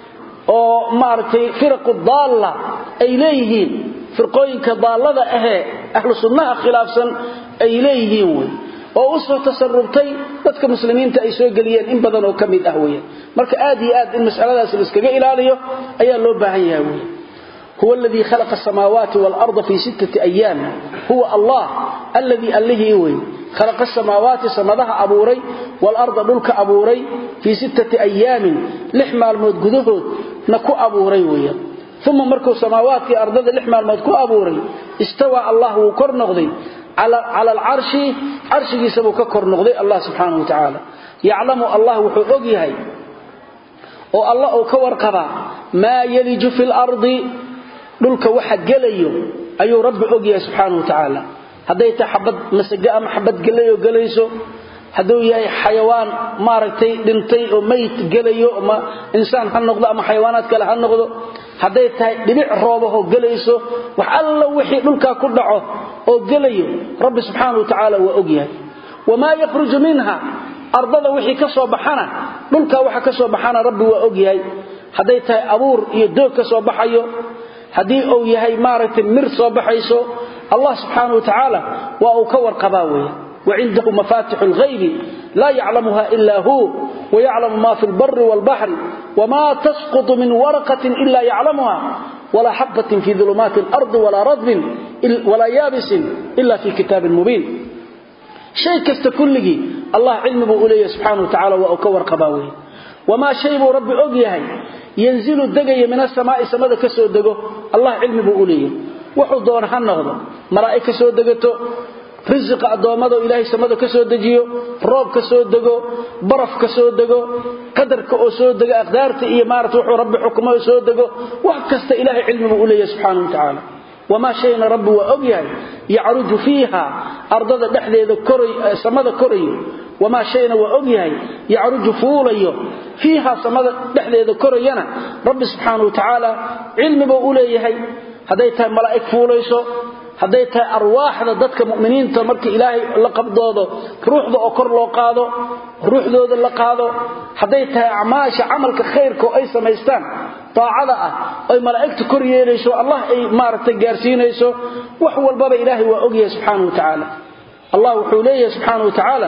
ومارتي فرق الضالة أي ليهين فرقوين كضالة أهي أهل السنة خلافا أي ليهين oo usoo tasarrubtay dadka muslimiinta ay soo galiyeen in badan oo kamid ah weeyaan marka aad iyo aad in mas'aladaas la iskaga ilaaliyo ayaa loo baahan yahay huwa alladhi khalaqa as-samawati wal arda fi sittati ayyam huwa Allah alladhi alladhi huwa khalaqa as-samawati samadaha abuuray wal arda dhulka abuuray fi sittati ayyam lihmal mud gudahood na ku abuuray weeyaan thumma markuu samawati ardada lihmal mud ku abuuray istawa Allah uu kor noqday على على العرش عرش يسبو ككر نقضي الله سبحانه وتعالى يعلم الله وحو اوغيهي او الله او كورقبا ما يلج في الارض دلك waxa galayo ayuu rabbi اوغيهي سبحانه وتعالى hadday tahay xabad masaga ama xabad galayo galayso haduu yahay xayawaan maaragtay dhintay oo meyd galayo ama insaan ha noqdo ama xayawaanaad kale ha noqdo haday tahay dhibic roobaho galayso wax alla wixii dhulka ku dhaco oo galayo rabbi subhanahu wa ta'ala waa ogyahay wama yakhruju minha ardada wixii ka soo baxana dhulka waxa ka soo baxana rabbi waa ogyahay haday tahay abuur iyo doog ka soo baxayo hadii uu yahay maaragtay mir soo baxayso Allah subhanahu wa ta'ala waa uu ka warqabaa weeye وعنده مفاتح الغيب لا يعلمها إلا هو ويعلم ما في البر والبحر وما تسقط من ورقة إلا يعلمها ولا حبة في ظلمات الأرض ولا رطب ولا يابس إلا في كتاب مبين شيء كستكله الله علمه إليه سبحانه وتعالى وأكور قباوه وما شيء رب أقيهي ينزل الدقي من السماء سمد كسو الدقو الله علمه إليه وحضون حنغضا ملائكة سو الدقتو رزق أدوامده إلهي سمده كسو دجيو روب كسو دقو برف كسو دقو قدر كسو دقو أقدارته إيمارته وحو رب حكمه كسو دقو وحكست إلهي علمه إليه سبحانه وتعالى وما شيء رب وأبيه يعرج فيها أرضه دحذي كري سمده كري وما شيء وأبيه يعرج فوليه فيها سمده دحذي كرينا رب سبحانه وتعالى علمه إليه هديتها ملائك فوليسو haday tahay arwaaxda dadka muuminiinta marka ilaahay la qabdoodo ruuxda oo kor loo qaado ruuxdooda la qaado haday tahay acmaasha amalka khayrka ay sameystaan taacada ah ay malaa'iktu kor yeelayso Allah ay maartay gaarsiinayso wax walba ilaahay waa ogyahay subhanahu wa ta'ala Allah wuxuu leeyahay subhanahu wa ta'ala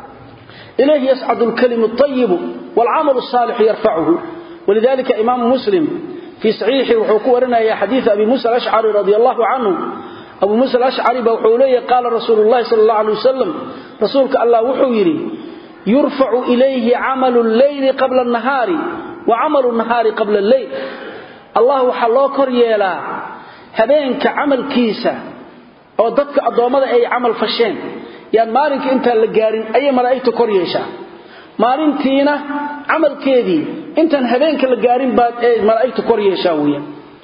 ilayhi yas'adu al-kalimu at-tayyib wal-'amalu as-salih yarfa'uhu ولذلك إمام مسلم في صحيحه وحكوا ورنا يا حديث أبي موسى الأشعري رضي الله عنه أبو موسى الأشعري بوحوليه قال رسول الله صلى الله عليه وسلم رسولك الله وحويري يرفع إليه عمل الليل قبل النهار وعمل النهار قبل الليل الله وحلو كريلا هبينك عمل كيسة أو ضدك أضوامد أي عمل فشين يعني مالك أنت اللقارين أي ملائكة كريشة مالنتينا عمل كيدي أنت هبينك اللقارين بعد أي ملائكة كريشة ويا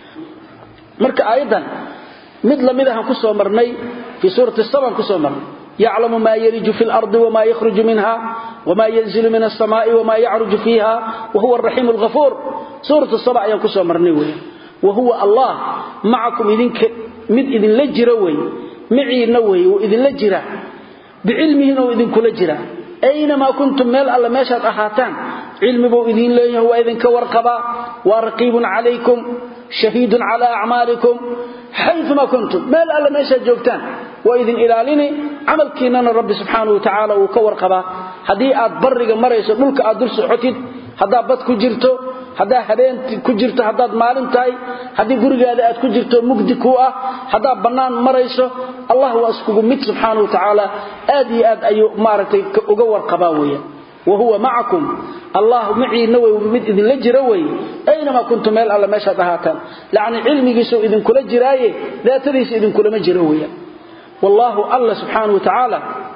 مرك أيضا مثل مدها كسو مرني في سورة السبع كسو مرني يعلم ما يلج في الأرض وما يخرج منها وما ينزل من السماء وما يعرج فيها وهو الرحيم الغفور سورة السبع ينكسو مرني وهو الله معكم إذن مد إذن لجروي معي نوي وإذن لجرا بعلمه وإذن كل جرا أينما كنتم ميل ألا ماشات أحاتان علم بو إذن ليه وإذن كورقبا ورقيب عليكم شهيد على أعمالكم حيثما كنتم مال ألا ماشا جوبتان وإذن إلاليني عمل كينانا رب سبحانه وتعالى وكور قبا هدي آد برق مريسا ملك آد درس حتد هدا بد كجرتو هدا هدين كجرتو هدا مالنتاي هدي قرق آد كجرتو مقدي كوة هدا بنان مريسا الله وأسكب مت سبحانه وتعالى آدي آد أيو مارتي وكور قباوية وهو معكم الله معي نوي ومد إذن لجروي أينما كنتم ميل على ماشا دهاتان لعني علمي سو إذن كل جراي لا تريس إذن كل مجروي والله الله سبحانه وتعالى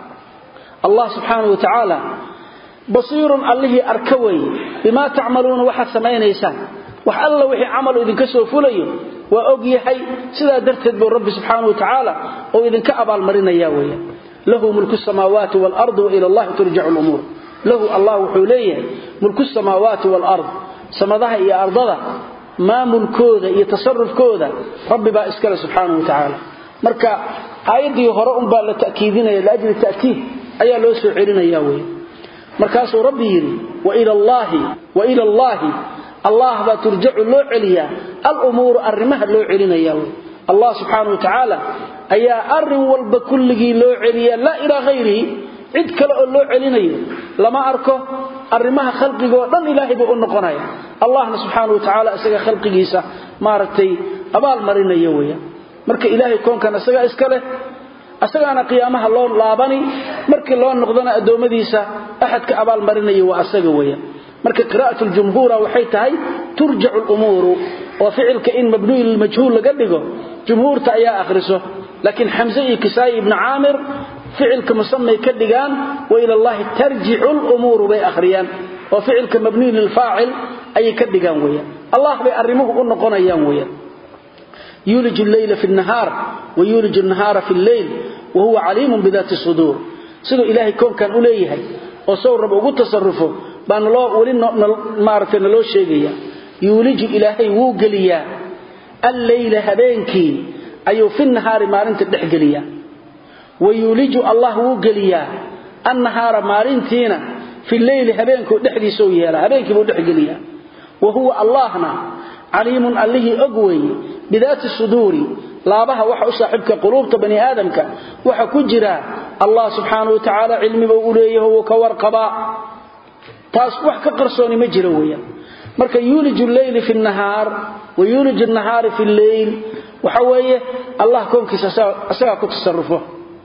الله سبحانه وتعالى بصير الله أركوي بما تعملون وحد سمعين إيسان وح الله وحي عملوا إذن كسو فليو وأقي حي سلا درتد بالرب سبحانه وتعالى وإذن كأبا المرين ياوي له ملك السماوات والأرض وإلى الله ترجع الأمور له الله حوليه ملك السماوات والأرض سمدها يا أرضها ما ملكوذا يتصرف كوذا رب با إسكال سبحانه وتعالى مركا آيدي هرأم با لتأكيدنا لأجل التأكيد أيها لو سعرنا ياوي مركاسو ربي يري وإلى الله وإلى الله الله با ترجع له عليا الأمور أرمها له علينا ياوي الله سبحانه وتعالى أيها أرم والبكله له عليا لا إلى غيره cid kale oo loo celinayo lama arko arimaha khalqiga oo dhan ilaahay buu u noqonaya allahna subhanahu wa ta'ala isaga khalqigiisa maartay abaal marinayo weeyaa marka ilaahay koonkan isaga iska leh asagana qiyaamaha loo laabani markii loo noqdana adoomadiisa ahadka abaal marinayo waa asaga weeyaa marka qiraa'atul jumhuura waxay tahay turja'u al-umuru wa fi'lka in mabni lil majhul laga dhigo jumhuurta ayaa akhriso laakiin hamza iyo kisai ibn aamir فعلك مسمى كدغان والى الله ترجع الامور بي اخريان وفعلك مبني للفاعل اي كدغان ويا الله بي ارمه نقونيان ويا يولج الليل في النهار ويولج النهار في الليل وهو عليم بذات الصدور sidoo ilaahay koonkan u leeyahay oo soo rab ugu tasarrufo baan loo wali maartay loo sheegaya yuuliju ilaahay wuu galiyaa al-layla habeenkii ayuu fi nahaari maalinta dhex galiyaa wayuliju allah wuu galiyaa an-nahaara maalintiina fi al-layli habeenkii dhexdiisa uu yeela habeenkii buu dhex galiyaa wa huwa allahna aliimun allihi ogway bidaati suduri laabaha waxa u saaxibka qulubta bani aadamka waxa ku jira allah subhanahu wa ta'ala ilmi buu leeyahay oo ka warqaba taas wax ka qarsooni ma jiro weeyaan marka yuliju al-layli fi an-nahar wa yuliju an-nahara fi al-layl waxa weeye allah koonkiisa asaga ku tasarrufo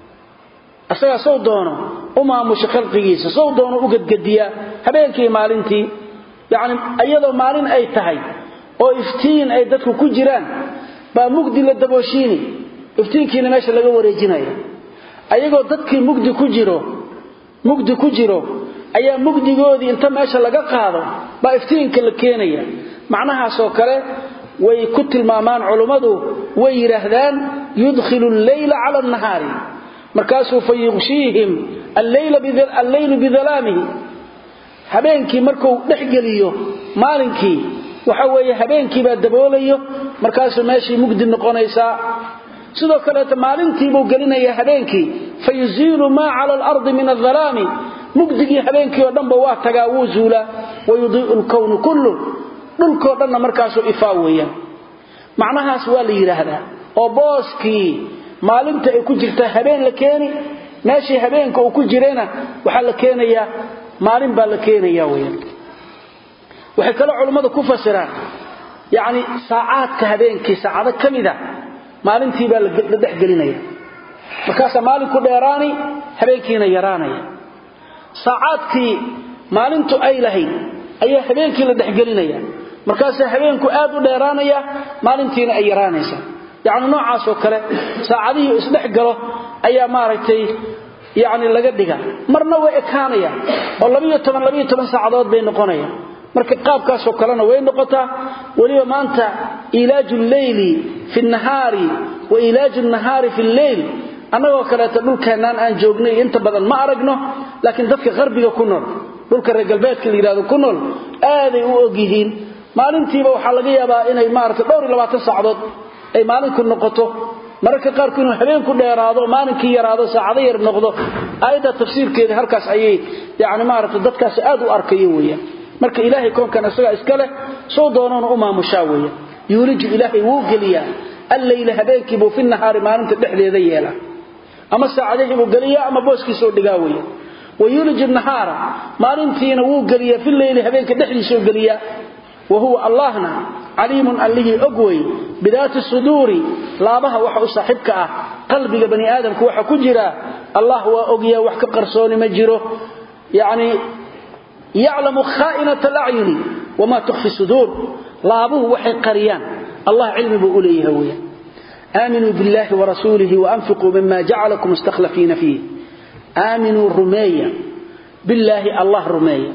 asaga soo doono uma musha khalqigiisa soo doono u gadgadiya habeenkii maalintii yaani ayadoo maalin ay tahay oo iftiin ay dadku ku jiraan ba mugdi la dabooshiini iftiinkiina meesha laga wareejinayo ayagoo dadkii mugdi ku jiro mugdi ku jiro ayaa mugdigoodii inta meesha laga qaado ba iftiinka la keenaya macnaha soo kale way ku tilmaamaan culimadu way yiraahdaan yudkhilu al-layla 'ala an-nahari markaasuu fayughshihim al-layla bidhal al-laylu bidhalamihi habeenkii markuu dhaxgaliyo maalinkii waxa weeye habeenkii baa daboolayo markaasuu meeshii mugdi noqonaysa sidoo kale maalintii buu galinayaa habeenkii fayuzilu ma 'ala al-ardi min adh-dhalami mugdigii habeenkii oo dhanba waa tagaa wuu zuula wayudii'u al-kawnu kullu dhulkoo dhanna markaasuu ifaa weeyaan macnahaas waa la yiraahdaa oo booskii maalinta ay ku jirta habeen la keeni meeshii habeenka uu ku jirena waxa la keenayaa maalin baa la keenayaa weeyaan waxa kale culimadu ku fasiraan yaani saacadka habeenkii saacada kamida maalintii baa la dhaxgelinaya markaas maalinku dheeraani habeenkiina yaraanaya saacadkii maalintu ay lahayd ayaa habeenkii la dhaxgelinaya markaas habeenku aad u dheeraanaya maalintiina ay yaraanaysa yaani noocaas oo kale saacadii isdhex galo ayaa maaragtay yaani laga dhiga marna way ekaanaya oo laba iyo toban laba iyo toban saacadood bay noqonayaan marka qaabkaas oo kalena way noqotaa waliba maanta ilaaju al-layli fi an-nahari wa ilaaju an-nahari fi al-layl anagoo kale ta dhulkeenan aan joognay inta badan ma aragno laakiin dadka qarbiga ku nool dhulka reer galbeedka la yiraahdo ku nool aad ay u ogyihiin maalintiiba waxa laga yaabaa inay maaragtay dhowr iyo labaatan saacadood ay maalinku noqoto marka qaar ku habeenku dheeraado maalinkii yaraado saacado yar noqdo ayda tafsiirkeeda halkaas ayay yaani maaragtay dadkaas aad u arkayo weeyaan marka ilaahay koonkan asaga iska leh soo doonoona u maamushaa weeyaan yuliju ilaahay wuu galiyaa al-layla habeenkii buu fi an-nahari maalinta dhexdeeda yeela ama saacadahi buu galiyaa ama booskiisa oo dhigaa weeyaan wayuliju an-nahara maalintiina wuu galiyaa fi al-layli habeenka dhexdiisa oo galiyaa وهو اللهنا عليم اللي أقوي بذات الصدور لا بها وحا صاحبك قلبك بني آدم كوحا كجرا الله هو أقيا وحكا قرصون مجره يعني يعلم خائنة الأعين وما تخفي الصدور لا أبوه وحي قريان الله علم بأوليه هويا آمنوا بالله ورسوله وأنفقوا مما جعلكم مستخلفين فيه آمنوا الرمية بالله الله رمية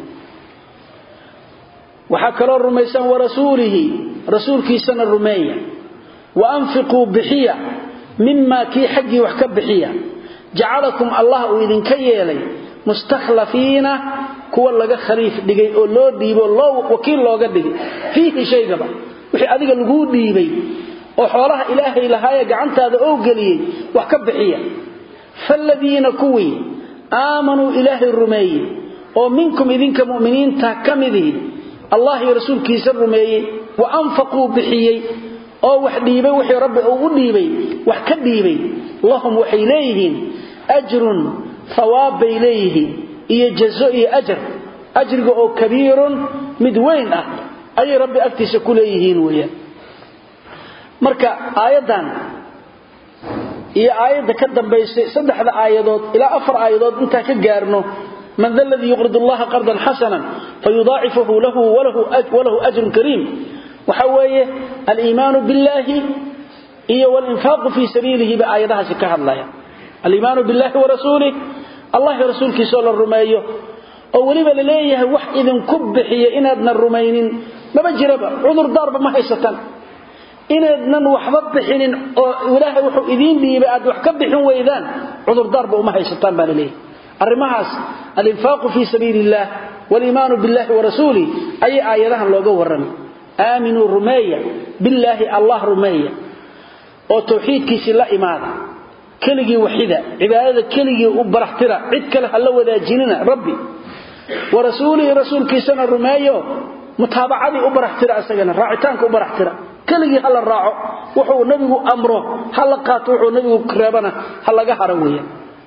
وحكروا الرميسان ورسوله رسول كيسان الرمية وأنفقوا بحية مما كي حقي وحكب بحية جعلكم الله وإذن كيالي مستخلفين كوا لغا خليف دغاي او لو ديبو لو وكيل لوغا دغي فيه شيء غبا وخي اديga lagu dhiibay oo xoolaha ilaahay lahaaya gacantaada oo galiyay wax ka bixiya falladina kuwi aamanu ilaahi rumeeyay oo minkum idinka muuminiinta kamidii allah iyo rasuulkiisa rumeeyay wa anfaqu bixiyay oo wax dhiibay wixii rabbi uu dhiibay wax ka dhiibay lahum waxay leeyihiin ajrun ثواب إليه إيه جزاء أجر أجر أو كبير مدوين أه أي ربي أكتس كليهين ويا مركا آيادان إيه آياد كدن بيسي صدح ذا آيادات إلى أفر آيادات انت كجارنه من ذا الذي يقرض الله قرضا حسنا فيضاعفه له وله أجر, وله أجر كريم وحويه الإيمان بالله إيه والإنفاق في سبيله بآيادها سكها الله الإيمان بالله ورسوله الله ورسولك سؤال الرمائي أوليبا لليه وحيد كبحي إنادنا الرمينين ما بجربا عذر ضارب ما هيستان إنادنا وحببحين ولاهي وحو إذين لي بأد وحكبحين وإذان عذر ضارب وما هيستان بالليه arimahaas al-infaq fi sabilillah wal-iman billahi wa rasulihi ay aayadahan looga waramay aaminu rumayya billahi allah rumayya oo tawxiidkiisa la imaada keligii wahida cibaadada keligii u baraxtira cid kale hal wadaajinina rabbi wa rasuulihi rasuulkiisana rumeeyo mutaabacadi u baraxtira asagana raacitaanka u baraxtira keligii hal raaco wuxuu nabigu amro hal qaato wuxuu nabigu kareebana hal laga haraweeyo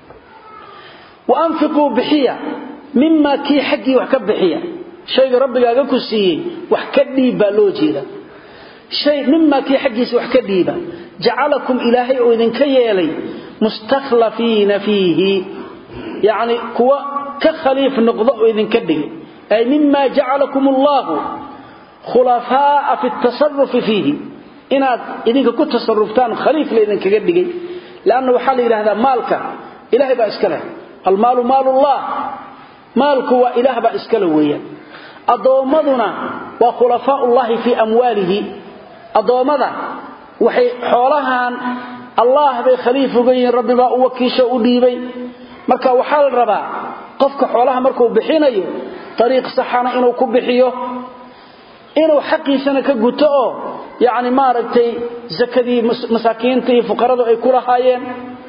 wa anfiqu bihiya mimma ki xaqi wax ka bixiya shay rabbigaaga ku siiyay wax ka dhiiba loo jeeda shay mimma ki xaqiisa wax ka dhiiba ja'alakum ilaahi oo idinka yeelay mustakhlafina fihi yani kuwa ka khaliif noqdo oo idinka dhigay ay mimma ja'alakum allah khulafaa fi at-tasarruf fihi inaad idinka ku tasarruftaan khaliif la idinka dhigay laana waxa la yiraahdaa maalka ilaahi baa iska leh al-maalu maalullah maalku wa ilaahi baa iska leh weeyaan adoomaduna wa khulafaa allah fi amwalihi adoomada waxay xoolahan allah bay khaliif uga yihiin rabbi baa u wakiisho u dhiibay marka waxa la rabaa qofka xoolaha markuu bixinayo طريق صحنا inuu ku bixiyo inuu xaqiisana ka guto oo yaani maaragtay zakadii masaakiinta iyo fuqarada ay ku lahaayeen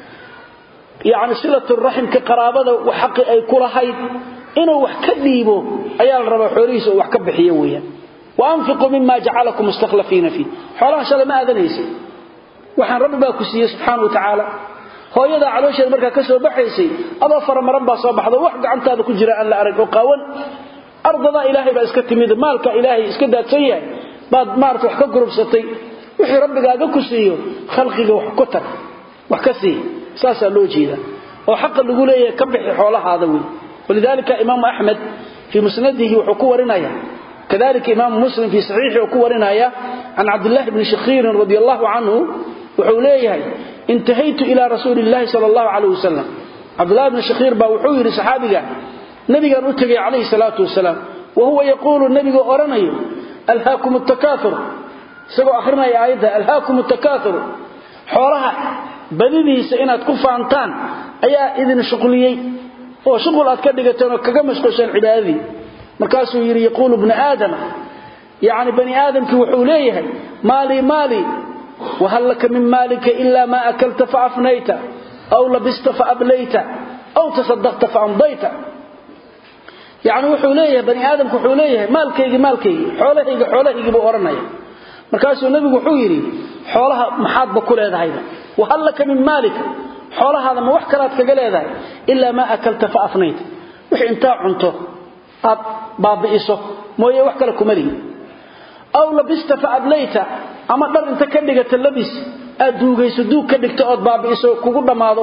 yaani silatu rahim ka qaraabada wax xaqi ay ku lahayd inuu wax ka dhiibo ayaa la rabaa xoolihiisa wax ka bixiyo weeyaan wa anfiqu mimma ja'alakum mustakhlifina fi xoolaha shala ma adanaysi waxaan rabbi baa ku siiyay subhanahu wa ta'ala hooyada caloosheeda marka ka soo baxaysay adoo faramaran baa soo baxdo wax gacantaada ku jira aan la arag oo qaawan ardada ilaahay baa iska timid maalka ilaahay iska daadsan yahay baad maarto wax ka gurubsatay wixii rabbigaaga ku siiyo khalqiga wax ku tar wax ka sii saasa loo jeeda oo xaq lagu leeyahay ka bixi xoolahaada weey walidalika imam ahmed fi musnadihi wuxuu ku warinaya kadalika imam muslim fi sahihi wuxuu ku warinaya an abdullah ibn shakhir radiyallahu anhu wuxuu leeyahay انتهيت إلى رسول الله صلى الله عليه وسلم عبد الله بن شخير با وحو يري صحابيغا نبيغا نتغي عليه الصلاه والسلام وهو يقول النبي اورنيو الهاكم التكاثر سغو اخرنا ايده الهاكم التكاثر xoolaha badidiisa inaad ku faantaan ayaa idin shuqliyay oo shuqul aad ka dhigateen oo kaga mashquulsan cibaadadii markaas uu yiri yaqulu ibn aadam yaani bani aadamki wuxuu leeyahay maali maali وهل لك من مالك إلا ما أكلت فأفنيت أو لبست فأبليت أو تصدقت فأمضيت يعني وحوليه بني آدم كحوليه مالكي مالكي حوله حوله يجيبوا أرنايا مركاسو النبي وحويري حولها محاد بكل هذا هيدا وهل لك من مالك حولها هذا ما وحكرات كجل هذا إلا ما أكلت فأفنيت وحي انتاع عنته باب إيسو موية وحكركم لي أو لبست فأبليت ama dhar inta ka dhigata labis aad duugayso duug ka dhigto oo baabiiso kugu dhamaado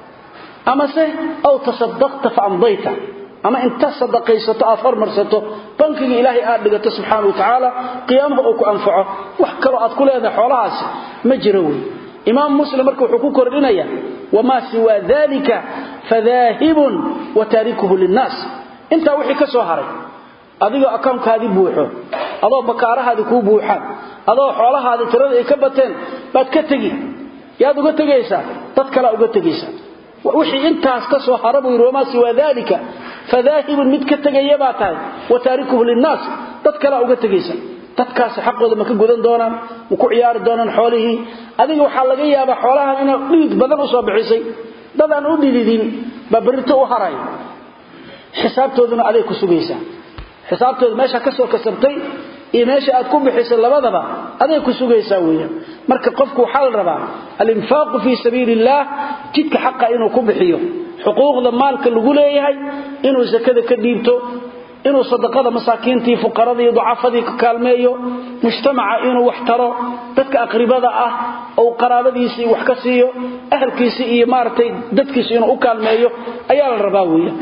ama se aw tasaddaqta fa amdayta ama inta sadaqaysato aad hormarsato bankiga ilaahay aad dhigato subhanahu wa ta'ala qiyaamaha oo ku anfaco wax kale aad ku leedahay xoolahaas ma jiro way imaam muslim markuu wuxuu ku kordhinaya wama siwa dhalika fadahibun wa tarikuhu linnas inta wixii ka soo haray adiga akaunkaadi buuxo adoo bakaarahaadi ku buuxan adoo xoolahaadi tirada ay ka bateen baad ka tagi yaad uga tagaysaa dad kale uga tagaysaa wixii intaas ka soo harabo rooma si wadaalika fadaahib mid ka tagaya baa tahay wa taarikuhu linnas dad kale uga tagaysaa dadkaas xaqooda ma ka gudan doonaan ma ku ciyaar doonaan xoolihii adiga waxa laga yaabaa xoolahan inay dhiid badan u soo bixisay dad aan u dhididin babarito u haray xisaabtooduna aday ku sugaysaa xisaabtooda meesha ka soo kasabtay iyo meesha aad ku bixisay labadaba aday ku sugaysaa weeyaan marka qofku waxa la rabaa al-infaq fi sabilillah jidka xaqa inuu ku bixiyo xuquuqda maalka lagu leeyahay inuu zakada ka dhiibto inuu sadaqada masaakiintii fuqarada iyo ducafadii ka kaalmeeyo mujtamaca inuu wax taro dadka aqribada ah oo qaraabadiisii wax ka siiyo ahlkiisii iyo maartay dadkiisii inuu u kaalmeeyo ayaa la rabaa weeyaan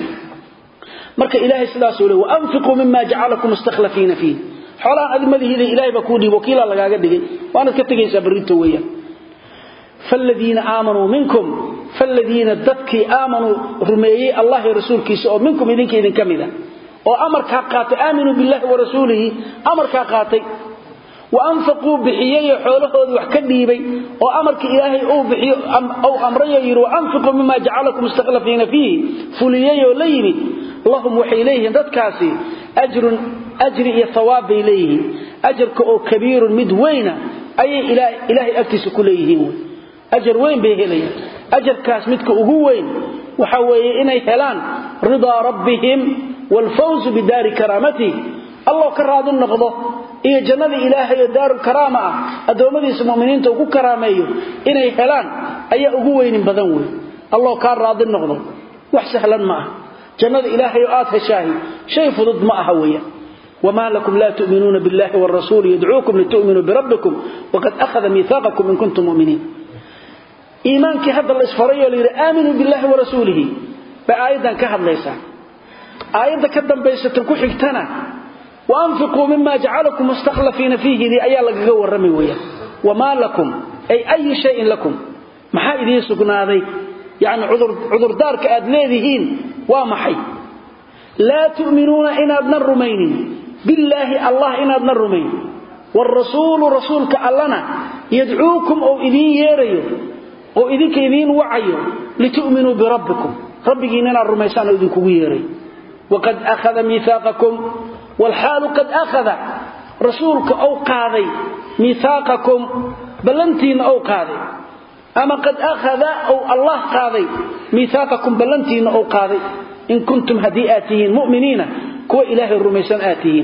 marka ilaahay sidaas uu leeyahay anfiqu mimma ja'alakum mustakhlifina fihi xoolaha admadihi ilaahay ba ku dhiibo kiila lagaaga dhigay waana ka tagaysaa barinta weeyaan falladina aamanu minkum falladina dadki aamanu rumeeyay allah iyo rasuulkiisa oo minkum idinka idin kamida oo amarka qaatay aaminu billahi wa rasuulihi amarka qaatay وأنفقوا بحيي حولهود وحكديبي وأمرك إلهي أو بحيي أو أمري يرو أنفقوا مما جعلكم مستخلفين فيه فليي وليمي اللهم وحي إليه ددكاسي أجر أجر ثواب إليه أجرك أو كبير مدوين أي إلهي إلهي أكتس كليه أجر وين به إليه أجر كاس مدك أقوين وحوي إني هلان رضا ربهم والفوز بدار كرامته الله كراد النقضة إيه جنة إلهي دار الكرامة أدومدي المؤمنين توقو كراميه إني هلان أي أقوين بذنوي الله كراد النقضة وحسهلا معه جنة إلهي آتها شاهي شيء فضد معها ويا وما لكم لا تؤمنون بالله والرسول يدعوكم لتؤمنوا بربكم وقد أخذ ميثاقكم إن كنتم مؤمنين إيمانك هذا الإسفارية اللي آمنوا بالله ورسوله بآيدا كهذا ليس آيدا كدن بيستن كحكتنا وأنفقوا مما جعلكم مستخلفين فيه دي أيها لك قوة الرميوية وما لكم أي أي شيء لكم محا إذي سكنا هذي يعني عذر, عذر دارك أدليذهين ومحي لا تؤمنون إن أدنى الرمين بالله الله إن أدنى الرمين والرسول رسولك ألنا يدعوكم أو إذين يريو أو إذنك إذين وعيو لتؤمنوا بربكم ربك إننا الرميسان إذنكم يري وقد أخذ ميثاقكم والحال قد أخذ رسولك أو قاضي ميثاقكم بلنتين أو قاضي أما قد أخذ أو الله قاضي ميثاقكم بلنتين أو قاضي إن كنتم هديئاتين مؤمنين كو إله الرميسان آتين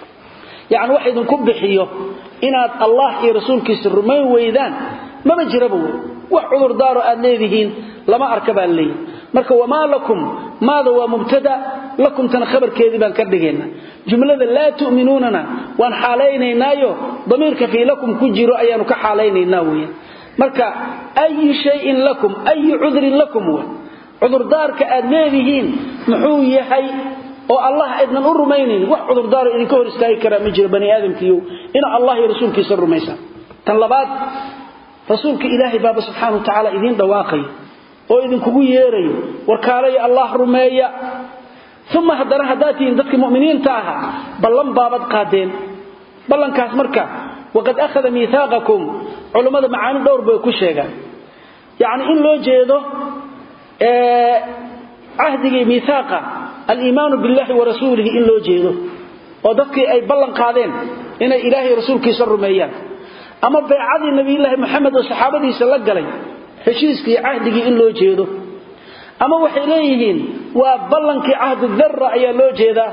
يعني واحد كبحيه إن الله إي رسولك الرمي ويدان ما بجربوا وعذر دار أدليذهين لما أركب الليل مركا وما لكم ماذا ومبتدأ لكم تنخبر كذبا كردقين جملة لا تؤمنوننا وان حالينا يو ضميرك في لكم كجيرو أيانو كحالينا ناوية مركا أي شيء لكم أي عذر لكم هو عذر دارك أدليذهين محوية حي oo Allah idna u rumaynin wax cudur daaro idin ka hor istaagi kara ma jiro bani aadamkiyo in Allah iyo rasuulkiisa rumaysa tan labaad rasuulka Ilaahay baaba subhanahu wa ta'ala idin dhawaaqay oo idin kugu yeerayo warkaalay Allah rumeeya thumma hadara hadaatiin dadka muuminiinta aha ballan baabad qaadeen ballankaas marka waqad akhadha miithaqakum culimada macaani dhowr bay ku sheegaan yaani in loo jeedo ee ahdiga miithaqa الإيمان بالله ورسوله إن لو جيده ودكي أي بلن قادين إن إلهي رسولك يسر ميان أما بيعاد النبي الله محمد وصحابه يسلق لي حشيسك عهدك إن لو جيده أما وحيليهن وبلنك عهد الذرة أي لو جيده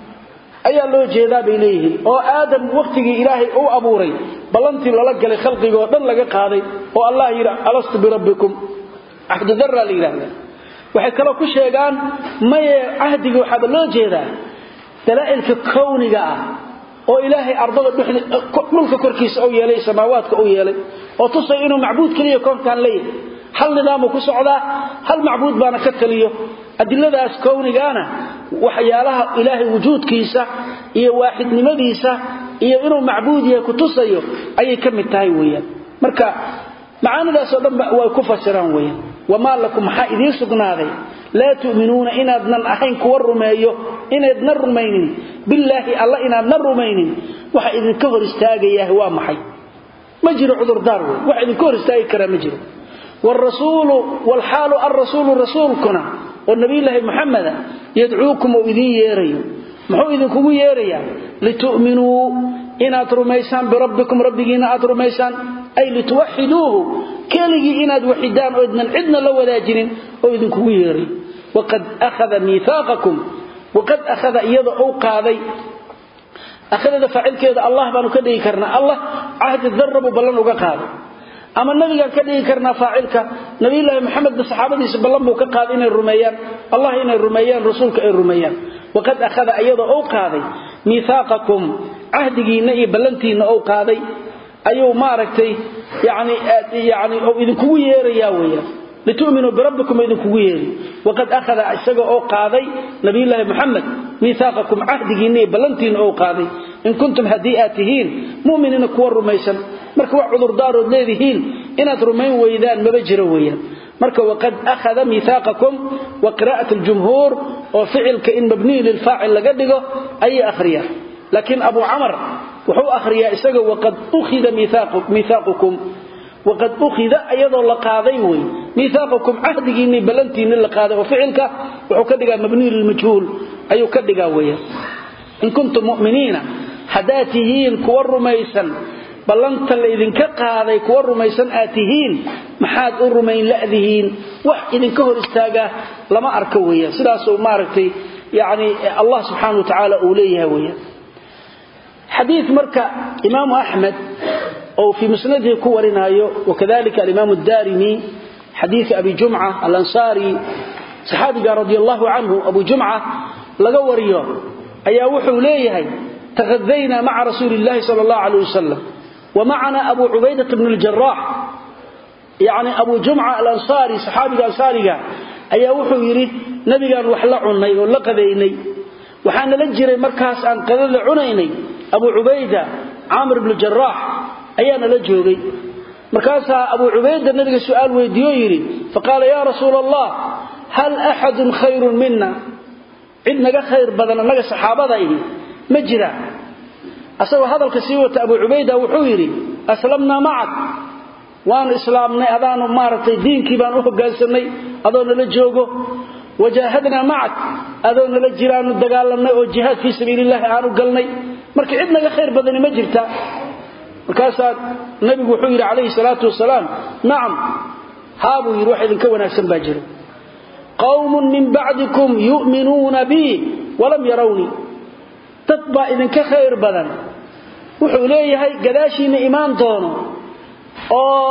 أي لو جيده بإليهن وآدم وقتك إلهي أو أبوري بلنتي للق لي خلقك ودن لك قادي والله يرى ألست بربكم عهد الذرة لإلهنا waxay kala ku sheegaan may ahdiga waxa loo jeedaa dalaa'ilka kowniga ah oo ilaahay ardada dhulka korkiisa oo yeelay samaawaadka oo yeelay oo tusay inuu macbuud kaliya koonkan leeyahay hal nidaam ku socda hal macbuud baana ka taliyo adiladaas kownigaana waxyaalaha ilaahay wujuudkiisa iyo waahidnimadiisa iyo inuu macbuud yahay ku tusayo ayay ka mid tahay weeyaan marka macaanidaas oo dhan way ku fasiraan weeyaan وما لكم حائدين سقناذي لا تؤمنون إن أدنى أحين كور رميه إن أدنى الرمين بالله الله إن أدنى الرمين وحائدين كفر استاقي يهوى محي مجر عذر داروي وحائدين كفر استاقي كرا مجر والرسول والحال الرسول رسولكنا والنبي الله محمد يدعوكم وإذين ياريو محو إذن كم ياريا لتؤمنوا إن أترميسان بربكم ربكين أترميسان أي لتوحدوه كالي إناد وحدان وإذن عدنا لو ذاجرين وإذن كويري وقد أخذ ميثاقكم وقد أخذ إيضا أوقاذي أخذ فعل كذا الله بانو كده كرنا الله عهد الذرب بلن وقاذي أما النبي قال كده كرنا فاعلك نبي الله محمد بالصحابة بلن وقاذي إن الرميان الله إن الرميان رسولك الرميان وقد أخذ إيضا أوقاذي ميثاقكم عهدي نئي بلنتي أوقاذي أيو ماركتي يعني يعني أو إذن كويري يا ويا لتؤمنوا بربكم إذن كويري وقد أخذ عساق أو قاضي نبي الله محمد ميثاقكم عهدي إني بلنتين أو قاضي إن كنتم هديئاتهين مؤمنين كوار رميسا مركوا عذر داروا الذيهين إن أترمين وإذان مبجروا ويا مركوا وقد أخذ ميثاقكم وقراءة الجمهور وفعل كإن مبني للفاعل لقدقه أي أخرية لكن أبو عمر wuxuu akhriyaa isaga waqad ukhida mithaqu mithaqukum waqad ukhida ayadoo la qaaday way mithaqukum ahdigiini balantiina la qaaday oo ficilka wuxuu ka dhigaa mabni lil majhuul ayuu ka dhigaa weeyaa in kuntum mu'miniina hadatihin kuwa rumaysan balanta la idinka qaaday kuwa rumaysan aatihiin maxaad u rumayn laadihiin wax idinka hor istaaga lama arka weeyaa sidaas oo maaragtay yaani Allah subhanahu wa ta'ala uu leeyahay weeyaa حديث مركا إمام أحمد أو في مسنده كورنايو وكذلك الإمام الدارمي حديث أبي جمعة الأنصاري صحابي رضي الله عنه أبو جمعة لقوريه أي وحو ليه تغذينا مع رسول الله صلى الله عليه وسلم ومعنا أبو عبيدة بن الجراح يعني أبو جمعة الأنصاري صحابي الأنصاري أي وحو يريد نبي قال وحلعنا ولقذيني وحانا لجري مركز أن قذل عنيني أبو عبيدة عامر بن الجراح أيانا لجوغي مركزها أبو عبيدة النبي سؤال ويديويري فقال يا رسول الله هل أحد خير منا عندنا خير بدنا نجا صحابة ذي مجرى أسوى هذا الكسيوة أبو عبيدة وحويري أسلمنا معك وان إسلامنا أذان مارتي دين كيبان أخب قاسرني أذان لجوغو وجاهدنا معك أذان لجيران الدقالنا والجهاد في سبيل الله آنو قلني marka cidna khayr badani ma jirta markaasa nabigu wuxuu yiri kaleey salaatu wasalaam naam haabu yiri wax idin ka wanaagsan baa jiro qawmun min ba'dikum yu'minuna bi wa lam yarawni tatba idin ka khayr badan wuxuu leeyahay gadaashiina iimaan doono oo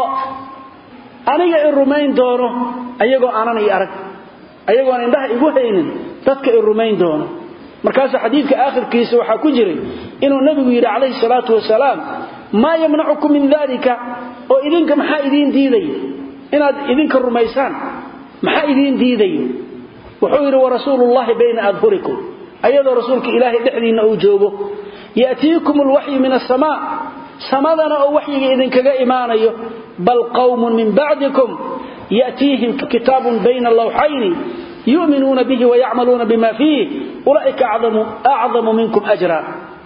aniga in rumayn doono ayagoo aanan i arag ayagoo aan indhaha igu haynin dadka in rumayn doono markaas xadiidka aakhirkiisa waxa ku jiray inuu nabigu yiri kaleey salaatu wasalaam ma yamna'ukum min dhalika oo idinka maxaa idin diiday inaad idinka rumaysaan maxaa idin diiday wuxuu yiri rasuulullaahi bayna adhurikum ayadoo rasuulka ilaahay dhexdiina uu joogo yaatiikum alwahyu min as-samaa samadana oo wahyiga idinkaga imaanayo bal qawmun min ba'dikum yaatihim kitabun bayna lawhayni يؤمنون به ويعملون بما فيه أولئك أعظم, أعظم منكم أجرا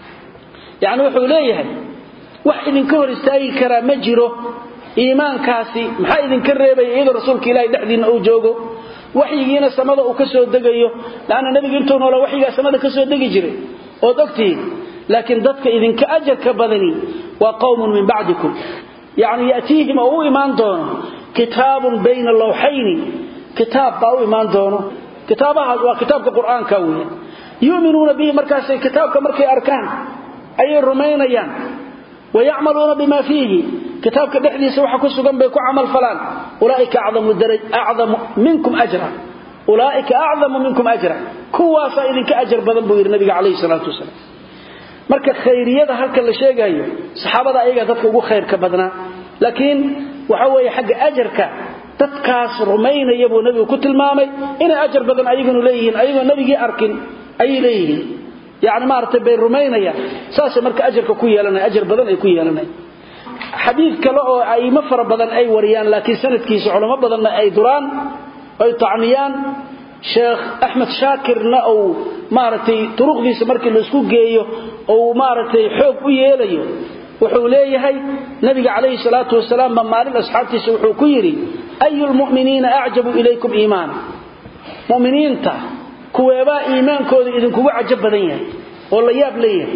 يعني وحو ليه وحي إذن كور استاقي كرا مجره إيمان كاسي محا إذن كريبا إذا رسولك إلهي دحدين أو جوغو وحي يجينا سمادا وكسو الدقايو لأن النبي قلتون ولا وحي سمادا كسو الدقاي جري ودكتي لكن ضدك إذن كأجر كبدني وقوم من بعدكم يعني يأتيهم أو إيمان دون كتاب بين اللوحين كتاب باو إيمان دونه كتابها هو كتاب القرآن كوي يؤمنون به مركز كتاب كمركي أركان أي الرومينيان ويعملون بما فيه كتاب كدحدي سوحة كسوغن بيكو عمل فلان أولئك أعظم الدرج أعظم منكم أجرا أولئك أعظم منكم أجرا كواسا إذن كأجر بدن بوير النبي عليه الصلاة والسلام مركز خيرية هلك اللي شيء قايو صحابة أيها تدفقوا خير كبدنا لكن وحوي حق أجرك dadkaas rumaynaya buu nabigu ku tilmaamay in ajar badan ayaguna leeyihiin ayagoo nabigi arkin ay leeyihiin yaani maartay bay rumaynaya saas marka ajarka ku yeelanay ajar badan ay ku yeelanay xadiid kale oo ay ma fara badan ay wariyaan laakiin sanadkiisa culimo badan ay duraan ay taaniyaan sheekh ahmed shaakirna oo maartay turuqdiisa markii la isku geeyo oo maartay xoog u yeelayo wuxuu leeyahay nabiga kaleey salaatu wasalaam maalin asxaabtiisa wuxuu ku yiri أي المؤمنين أعجب إليكم إيمانا مؤمنين تا كوابا إيمان كود إذن كوا عجب بدنيا والله ياب ليه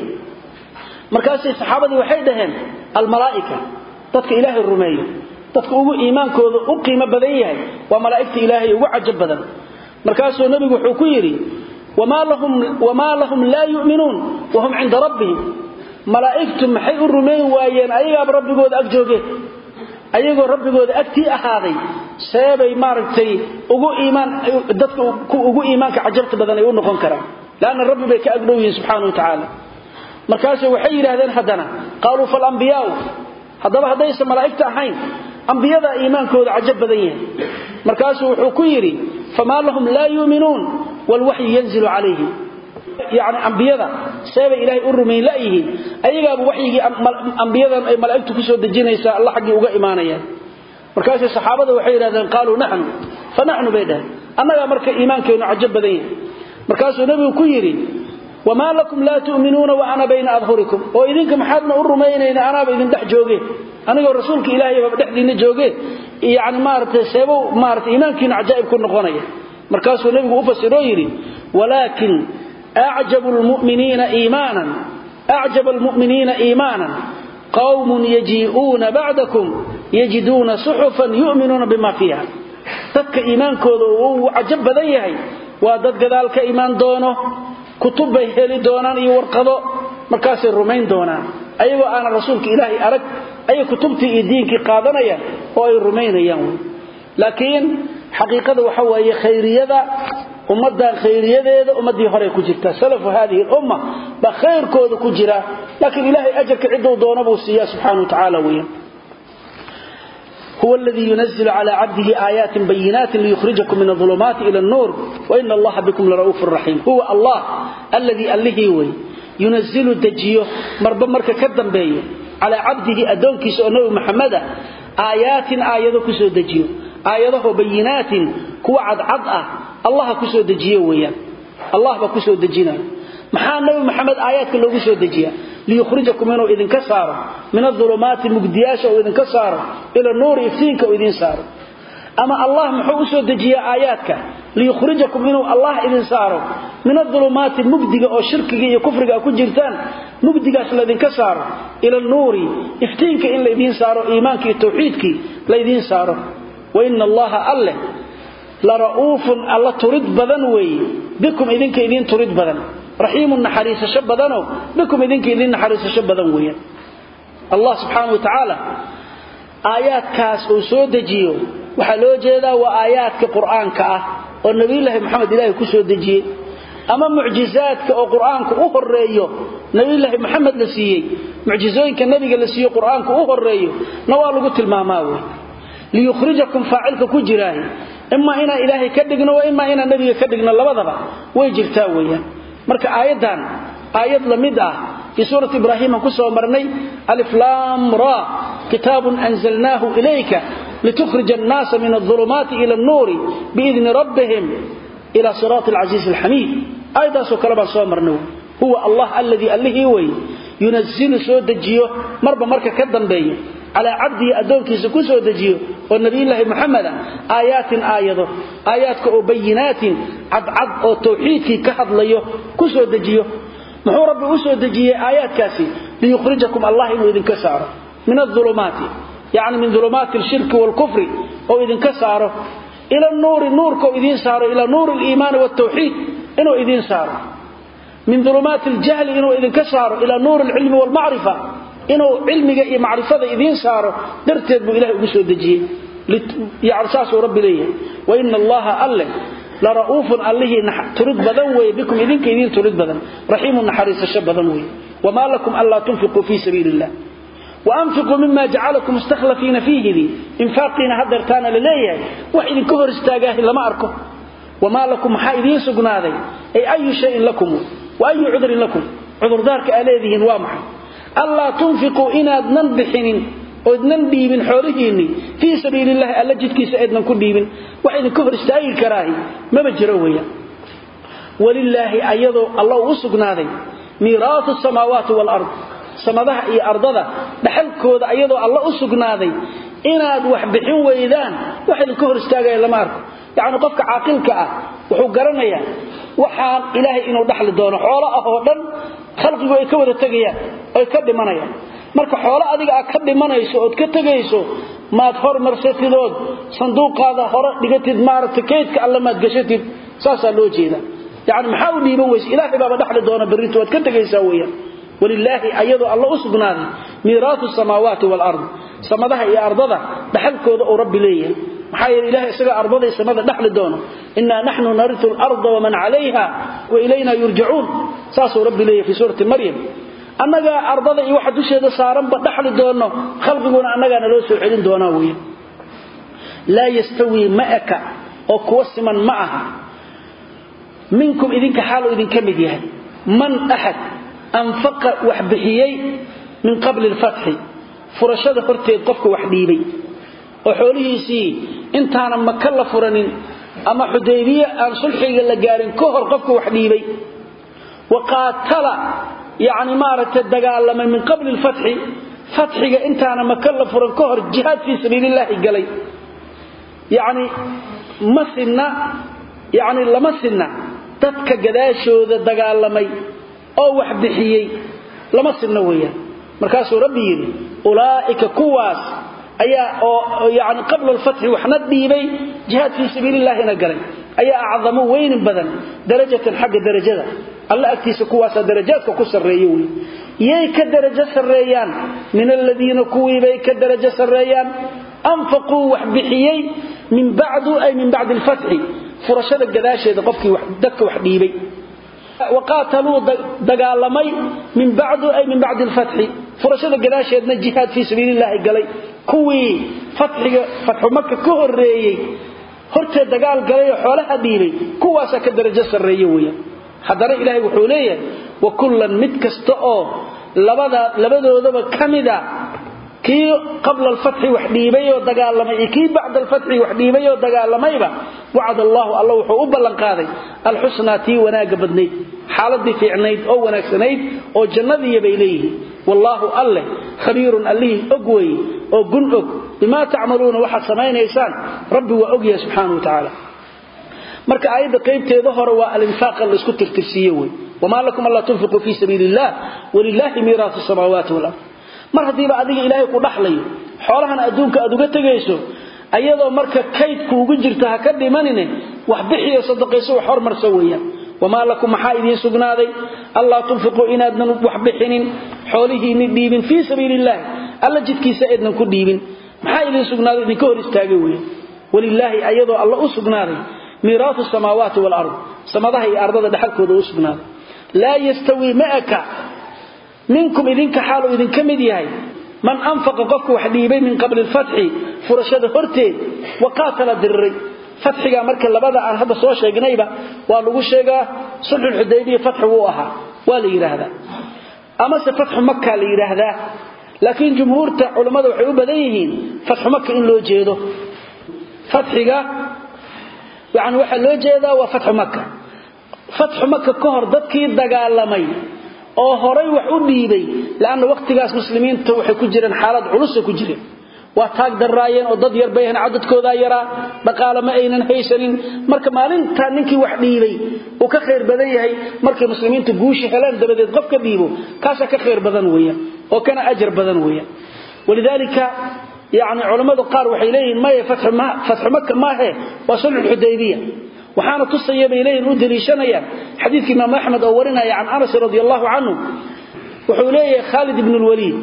مركز الصحابة وحيدهن الملائكة تدك إله الرمي تدك إيمان كود أقيم بدنيا وملائكة إلهي وعجب بدن مركز النبي وحكيري وما لهم, وما لهم لا يؤمنون وهم عند ربهم ملائكتهم حي الرمي وأيان أيها بربي قود أكجوكي ayagoo rabbigooda agtii ahaaday sabay maaragtay ugu iimaan dadku ugu iimaanka ajarta badan ay u noqon karaan laana rabbi bay ka agdhowyin subhanahu wa ta'ala markaas waxay yiraahdeen hadana qaalu fal anbiyaa hadaba hadaysa malaa'ikta ahayn anbiyada iimaankooda ajab badan yahay markaas wuxuu ku yiri fama lahum la yu'minuun wal wahyi yanzilu alayhim يعني أنبياء سبب إلهي أرمي لأيه أيها أبو وحيي أنبياء أي ملائكة كسو دجينيسا الله حقي وقا إيمانيا مركز الصحابة وحيرا قالوا نحن فنحن بيده أنا مركز إيمانك ونعجب بذين مركز النبي كيري وما لكم لا تؤمنون وأنا بين أظهركم وإذنك محادنا الرمين إن أنا بإذن دح جوجي أنا قول رسولك إلهي وبدح دين جوجي يعني مارت سيبو مارت إيمانك عجائب كن غنية مركز النبي أفسر يري ولكن أعجب المؤمنين إيمانا أعجب المؤمنين إيمانا قوم يجيئون بعدكم يجدون صحفا يؤمنون بما فيها تك إيمانك وعجب ذيهي وادد قذالك إيمان دونه كتب هلي دونان يورقضوا مركز الرومين دونان أيوة أنا رسولك إلهي أرك أي كتبتي إدينك قادنيا هو الرومين يوم لكن حقيقة وحوى خيرية أمدا خيرية أمدي هري كجرتا سلف هذه الأمة بخير كود كجرا لكن إلهي أجرك عدو دونه السياء سبحانه وتعالى ويا هو الذي ينزل على عبده آيات بينات ليخرجكم من الظلمات إلى النور وإن الله بكم لرؤوف رحيم هو الله الذي ألهي ينزل الدجيه مربا مركا كدن بيه على عبده أدونك سؤنه محمد آيات آيات كسو دجيه آياته بينات كو عد عضأ الله كسو دجيه ويا الله بكسو دجينا محا النبي محمد آيات كله كسو دجيه ليخرجكم منه إذن كسار من الظلمات المقدياشة وإذن كسار إلى النور إفتينك وإذن سار أما الله محوسه دجيه آياتك ليخرجكم منه الله إذن سار من الظلمات المقدقة أو شركة أو كفرة أو كجرتان مقدقة الذين كسار إلى النور إفتينك إلا إذن سار إيمانك توحيدك لإذن سار وإن الله أله لرؤوف الله تريد بدنوي بكم إذنك إذن تريد بدن رحيم النحريس شبدانه بكم إذنك إذن نحريس شبدانوي الله سبحانه وتعالى آيات كاس وسود جيو وحلو جيدا وآيات كقرآن كأه والنبي الله محمد الله كسود جي أما معجزات كقرآن كأخر ريو نبي الله محمد لسيه معجزين كالنبي لسيه قرآن كأخر ريو نوال قلت الماماوي ليخرجكم فاعلك كجراه إما إنا إلهي كدقنا وإما إنا نبي كدقنا لبضبا ويجرتاويا marka aayadan aayad lamid ah fi suurati ibraahim ku soo marnay alif lam ra kitabun anzalnahu ilayka litukhrija an-nasa min adh-dhulumati ila an-nuri bi'idhni rabbihim ila siratil azizil hamid ayda soo kala soo marnay huwa allah alladhi alladhi way yunazzilu soo dajiyo marba marka ka dambeeyo على عبده أدونكيس كسو دجيو والنبي الله محمد آيات آياته آيات كأبينات عد عد أو توحيدك كحض ليه كسو دجيو محو ربي أسو دجيه آيات كاسي ليخرجكم الله إنه إذن كساره من الظلمات يعني من ظلمات الشرك والكفر أو إذن كساره إلى النور النور كو إذن ساره إلى نور الإيمان والتوحيد إنه إذن ساره من ظلمات الجهل إنه إذن كساره إلى نور العلم والمعرفة inuu cilmiga iyo macrifada idin saaro darteed buu ilaahay ugu soo dajiyay يعرساس رب ليه وإن الله أله لرؤوف أله ترد بدن وي بكم إذن كإذن ترد بدن رحيم نحريس الشب بدن وي وما لكم ألا تنفقوا في سبيل الله وأنفقوا مما جعلكم مستخلفين فيه ذي انفاقين هدرتان لليه وإذن كفر استاقاه لما أركم وما لكم حائدين سقناذي أي أي شيء لكم وأي عذر لكم عذر ذارك أليذهن وامح ألا تنفقوا إناد ننبحن ودنن ديبن حورهيني في سبيل الله ألا جدكي سأدنا كل ديبن وإذن كفر استاقه كراهي ما بجرويا ولله أيضا الله أسقناذي ميراث السماوات والأرض سمدها إي أرضها بحلكوذا أيضا الله أسقناذي إناد وحبحين وإذان وحيد الكفر استاقه لما أركو يعني قفك عاقلك وحو قرنيا وحان إلهي إنه دحل دونه حولا أهودن خلقه أي كوذا تقيا أي كبه منيا marka xoolo adiga aad ka dhimanayso oo ka tagayso maad hor marsatid sanduuqaada hore dhigatid maarta keedka alla maad gashatid saasa loo jeeda yaani maxaa u dhiibo weys ilaahay baba dhaxli doona bariinto waad ka tagaysaa weeyaan walillahi ayadu alla usbunaaday miiraatu samaawaati wal ard samadaha iyo ardada dhaxalkooda oo rabbi leeyahay maxaa yeelay ilaahay isaga ardada iyo samada dhaxli doono inna nahnu narithu al arda wa man alayha wa ilayna yurja'un saasu rabbi leeyahay fi suurati maryam annaga ardada iyo waxa dusheeda saaran ba dhaxli doono khalqiguna annaga naloo soo celin doona weey la yastawi ma'aka oo kuwa siman ma'aha minkum idinka xaal idinka mid yahay man ahad anfaqa waxbixiyay min qabl al-fath furashada horteed qofka wax dhiibay oo xoolihiisii intaana makalla furanin ama xudaybiya aan sulxiga la gaarin ka hor qofka wax dhiibay وقاتل يعني مارت الدقال من قبل الفتح فتحك انت أنا مكلف فرنكهر جهاد في سبيل الله قلي يعني مثلنا يعني لمثلنا تدك قداشو ذا الدقال لمي أو وحبحيي لمثلنا وياه مركاسو ربي يري أولئك كواس أيا يعني قبل الفتح وحند بيبي جهاد في سبيل الله نقرن أيا أعظموا وين بدن درجة حق درجة الله أكتيس كواس درجات كسر ريوي ييك درجة سريان من الذين كوي بيك درجة سريان أنفقوا وحبحيي من بعد أي من بعد الفتح فرشد القداشة دقفك وحدك وحبيبي وقاتلوا دقالمي من بعد أي من بعد الفتح فرشد القداشة الجهاد في سبيل الله قلي كوي فتح فتح مكة كهر ريي هرت دقال قلي حولها ديبي كواسا كدرجة سريوية حضر إلهي وحولية وكلا متكستئو لبدا لبدا ذبا كمدا كي قبل الفتح وحديبي ودقالمي كي بعد الفتح وحديبي ودقالمي وعد الله الله وحو بلنقادي الحسنى تي وناق بدنيد حالدي في عنيد او وناكسنيد او جندي بيليه والله الله خبير الله اقوي او قن اق بما تعملون وحد سمينيسان ربي واقيا سبحانه وتعالى marka ayada qaybteeda hore waa al-infaq la isku tirtirsiyo way wama lakum alla tunfiqu fi sabilillah walillahi mirasu samawati wal ard mar hadiiba adiga ilaahay ku dhaxlayo xoolahan adduunka aad uga tagayso ayadoo marka kaydku ugu jirta ha ka dhimanine wax bixiyo sadaqayso wax hormarso weeyaan wama lakum haidin sugnaaday alla tunfiqu inaadna wax bixinin xoolihiina dhiibin fi sabilillah alla jidkiisa eedna ku dhiibin maxaa idin sugnaaday idin ka hor istaagay weeyaan walillahi ayadoo alla u sugnaaday ميراث السماوات والأرض سمدها هي أرضها دحلكود وسبنا لا يستوي معك منكم إذنك حال إذن كمديهي من أنفق قفك وحديبي من قبل الفتح فرشد هرتين وقاتل الدري فتحك مركا لبدا عن هذا الصوشة جنيبة وقالوا شيئا صلح الحديبية فتح ووها ولير هذا أما فتح مكة لير هذا لكن جمهور علماء وحيوب ليهين فتح مكة إن لو جيده فتحك يعني waxa loo jeedaa waa fatx makka fatx makka ka hor dadkii dagaalamay oo horay wax u dhiibay laana waqtigaas muslimiinta waxay ku jireen xaalad culus ku jireen waa taag daraayeen oo dad yar bayhan cadadkooda yara dhaqaalama aynan haysanin marka maalinta ninkii wax dhiibay oo ka khayr badan yahay markay muslimiintu guushi helaan dabadeed qofka dhiibo kaasa ka khayr badan weeyaan oo kana ajr badan weeyaan walidalika يعني علماء قار وحيلين ما فتح ما فتح مكة ما هي وصلح الحديبية وحنا تصيب إليه ودليشنيا حديث إمام أحمد أورنا عن أنس رضي الله عنه وحوليه خالد بن الوليد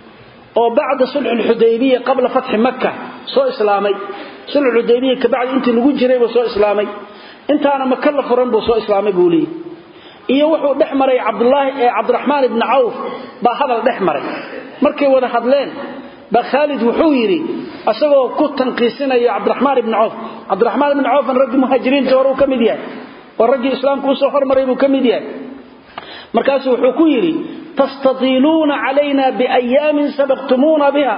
وبعد صلح الحديبية قبل فتح مكة سوء إسلامي صلح الحديبية كبعد أنت نقول جري وسوء إسلامي أنت أنا مكلف رنبو سوء إسلامي بولي إيه وحو دحمري عبد الله عبد الرحمن بن عوف بهذا الدحمري مركي ولا حدلين بخالد وحويري أسوأ كنت تنقيسنا يا عبد الرحمن بن عوف عبد الرحمن بن عوف الرجل مهاجرين جوارو كمديان والرجل إسلام كوسو حرم ريبو كمديان مركز وحويري تستطيلون علينا بأيام سبقتمونا بها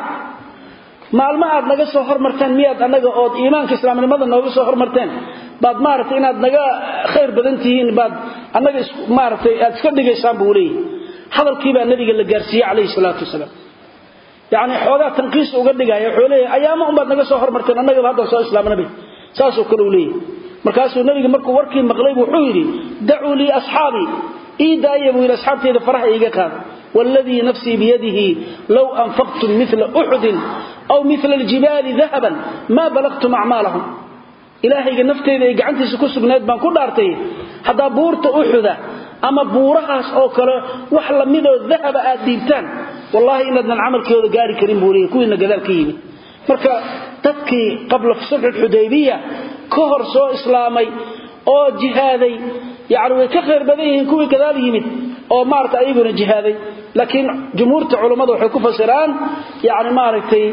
مع المعاد نقصو حرمرتين مياد أنك أود إيمانك إسلام المدن نقصو حرمرتين بعد مارت إناد نقا خير بدنتين بعد أنك مارت أتكدق إسلام بولي هذا الكيبا النبي قال لقارسية عليه الصلاة والسلام يعني حوالها تنقيس وقدقها يحوليه أيامهم بعد نقصوا حرمرتين النبي هذا صلى الله عليه وسلم ساسوا كلوا ليه مركاسوا النبي مركوا وركي مقليب وحويري دعوا لي أصحابي إيه دايبوا إلى أصحابتي إذا فرح إيقاكا والذي نفسي بيده لو أنفقتم مثل أحد أو مثل الجبال ذهبا ما بلغتم أعمالهم إلهي نفتي إذا إيقعنتي سكوس بنات بان كل أرتي هذا بورت أحدا أما بورهاس أو كلا وحلا ميدو الذهب آديبتان والله إننا العمل كيودا قاري كريم بوريه كوينا قدال كيمي مركا تبكي قبل صلح الحديبية كهر سو إسلامي أو جهادي يعني كخير بديهن كوي كذال يمد أو مارت أيقون جهادي لكن جمهور علماء وحكو فسران يعني مارتي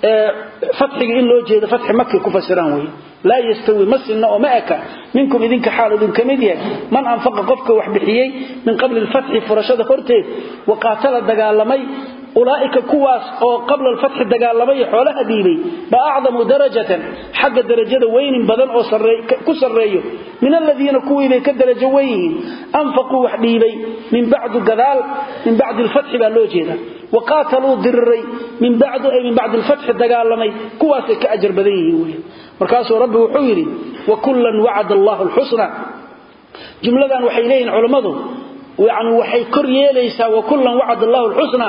فتح إن لو جهد فتح مكة كفسران وي لا يستوي مسلنا ومأك منكم إذنك حال إذن كمديا من أنفق قفك وحبحيي من قبل الفتح فرشاد خرته وقاتل الدقالمي أولئك كواس أو قبل الفتح دقالمي حولها ديبي بأعظم درجة حق درجة وين بدن أو كسرية من الذين كوي ذي كدرجة وين أنفقوا وحديبي من بعد قذال من بعد الفتح باللوجينا وقاتلوا ضرري من بعد أي من بعد الفتح دقالمي كواس كأجر بديه مركاسوا ربي وحويري وكلا وعد الله الحسنى جملة وحيلين علماء يعني وحي كريه ليس وكلا وعد الله الحسنى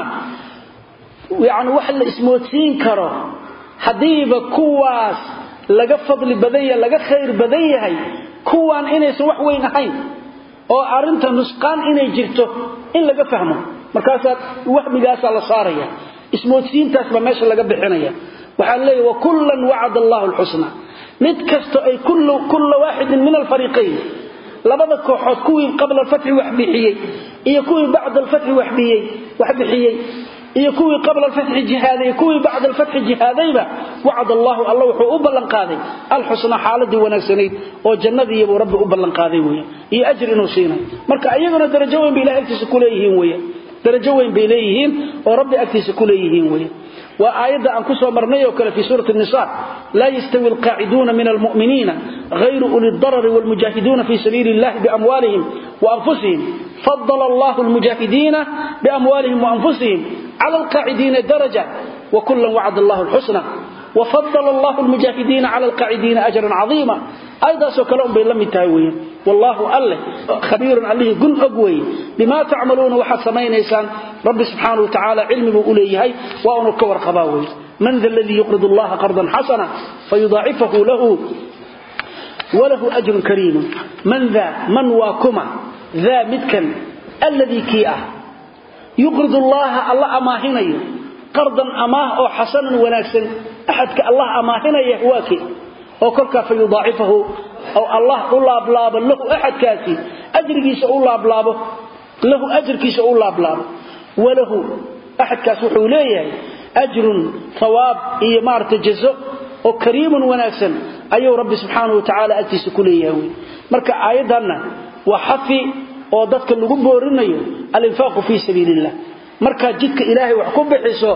يعني وحل اسموتين كرو حديب كواس لغا فضل بديه لغا خير بديه كوان إنيس وحوين حين oo arinta nusqaan inay jirto in laga fahmo markaas waxmigaas la saaraya ismoodsiintaas ba meesha laga bixinaya waxa leeyahay wa kullan wa'ada Allahu al-husna mid kasto ay kullu kullu waahid min al-fariqayn labada kooxood kuwii qabla al-fath wax bixiyay iyo kuwii bacda al-fath wax bixiyay wax bixiyay iyo kuwii qabla al-fath jihaaday kuwii bacda al-fath jihaadayba wa'ada Allahu Allah wuxuu u ballan qaaday al-husna xaaladii wanaagsaneed oo jannadii iyo rabbi u ballan qaaday weeye iyo ajr inuu siinay marka ayaguna darajo weyn bay ilaahay ku leeyihiin weeye darajo weyn bay leeyihiin oo rabbi agtiisa ku leeyihiin weeye وآيات أن كسوا مرنيه وكلا في سورة النساء لا يستوي القاعدون من المؤمنين غير أولي الضرر والمجاهدون في سبيل الله بأموالهم وأنفسهم فضل الله المجاهدين بأموالهم وأنفسهم على القاعدين درجة وكلا وعد الله الحسنى وفضل الله المجاهدين على القاعدين أجرا عظيما أيضا سوكلهم بيلم التاوية والله أله خبير عليه قل أقوي بما تعملون وحسمين إيسان رب سبحانه وتعالى علمه أوليه وأنك ورقباوي من ذا الذي يقرض الله قرضا حسنا فيضاعفه له وله أجر كريم من ذا من واكما ذا مدكا الذي كيئه يقرض الله الله أماهني قرضا أماه أو حسنا وناكسا أحد كالله أماهني يحواكي أو كلك فيضاعفه أو الله الله بلابه له أحد كاسي أجر كيس الله بلابه له أجر كيس الله بلابه وله أحد كاسي حوليه أجر ثواب إيمارة جزء وكريم وناسا أيها رب سبحانه وتعالى أتيس كليه مركا آيادنا وحفي وضدك اللقب ورنيه الانفاق في سبيل الله مركا جدك إلهي وحكم بحسه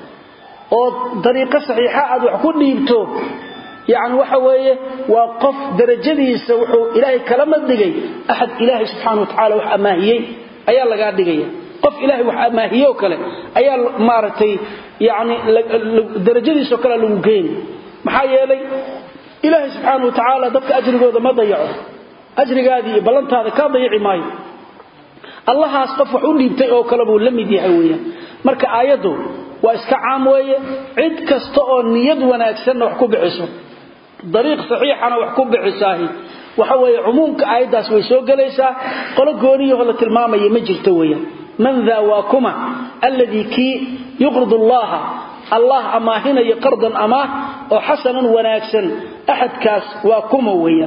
وطريقة صحيحة وحكم ديبته يعني وحويه وقف درجديس وحو إلهي كلمة دقي أحد إلهي سبحانه وتعالى وحماهيه أيها لقاء دقي قف إلهي وحماهيه وكله أيها مارتي يعني درجديس وكله لمقين محايا لي إلهي سبحانه وتعالى دفك أجرق هذا ما ضيعه أجرق هذه بلنت هذا كان ضيعي ماي الله أسقف وحولي بتأيه وكلبه لم يديعوية مركا آياته وإسكعام ويه عد كستقو نيد ونأكسن وحكو بعسو طريق صحيح أنا وحكو بعساهي وحوي عمومك آياداس ويسوق ليسا قلق قونيه غلط الماما يمجل تويا من ذا واكما الذي كي يقرض الله الله أما هنا يقرضا أماه وحسنا ونأكسن أحد كاس واكما ويا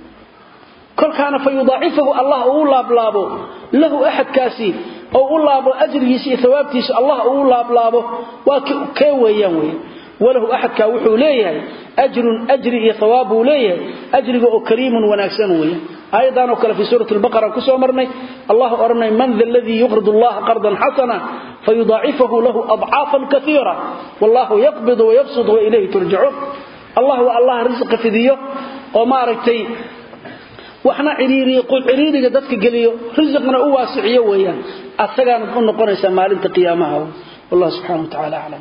كل كان فيضاعفه الله أولا بلابه له أحد كاسي أو الله أجريسي ثوابتيس الله أولا بلابه وكويا ويا وله أحد كاوحو ليه أجر أجري ثوابه ليه أجري كريم وناكسن ويا أيضا وكلا في سورة البقرة كسو أمرني الله أرني من ذا الذي يقرض الله قرضا حسنا فيضاعفه له أضعافا كثيرة والله يقبض ويبسط وإليه ترجعون الله والله رزق في ذيه وما ركتي وحنا عريري قل عريري ددك غليو رزقنا او واسعيه ويان اسغان نكون نقونيسا مالنت قيامها والله سبحانه وتعالى اعلم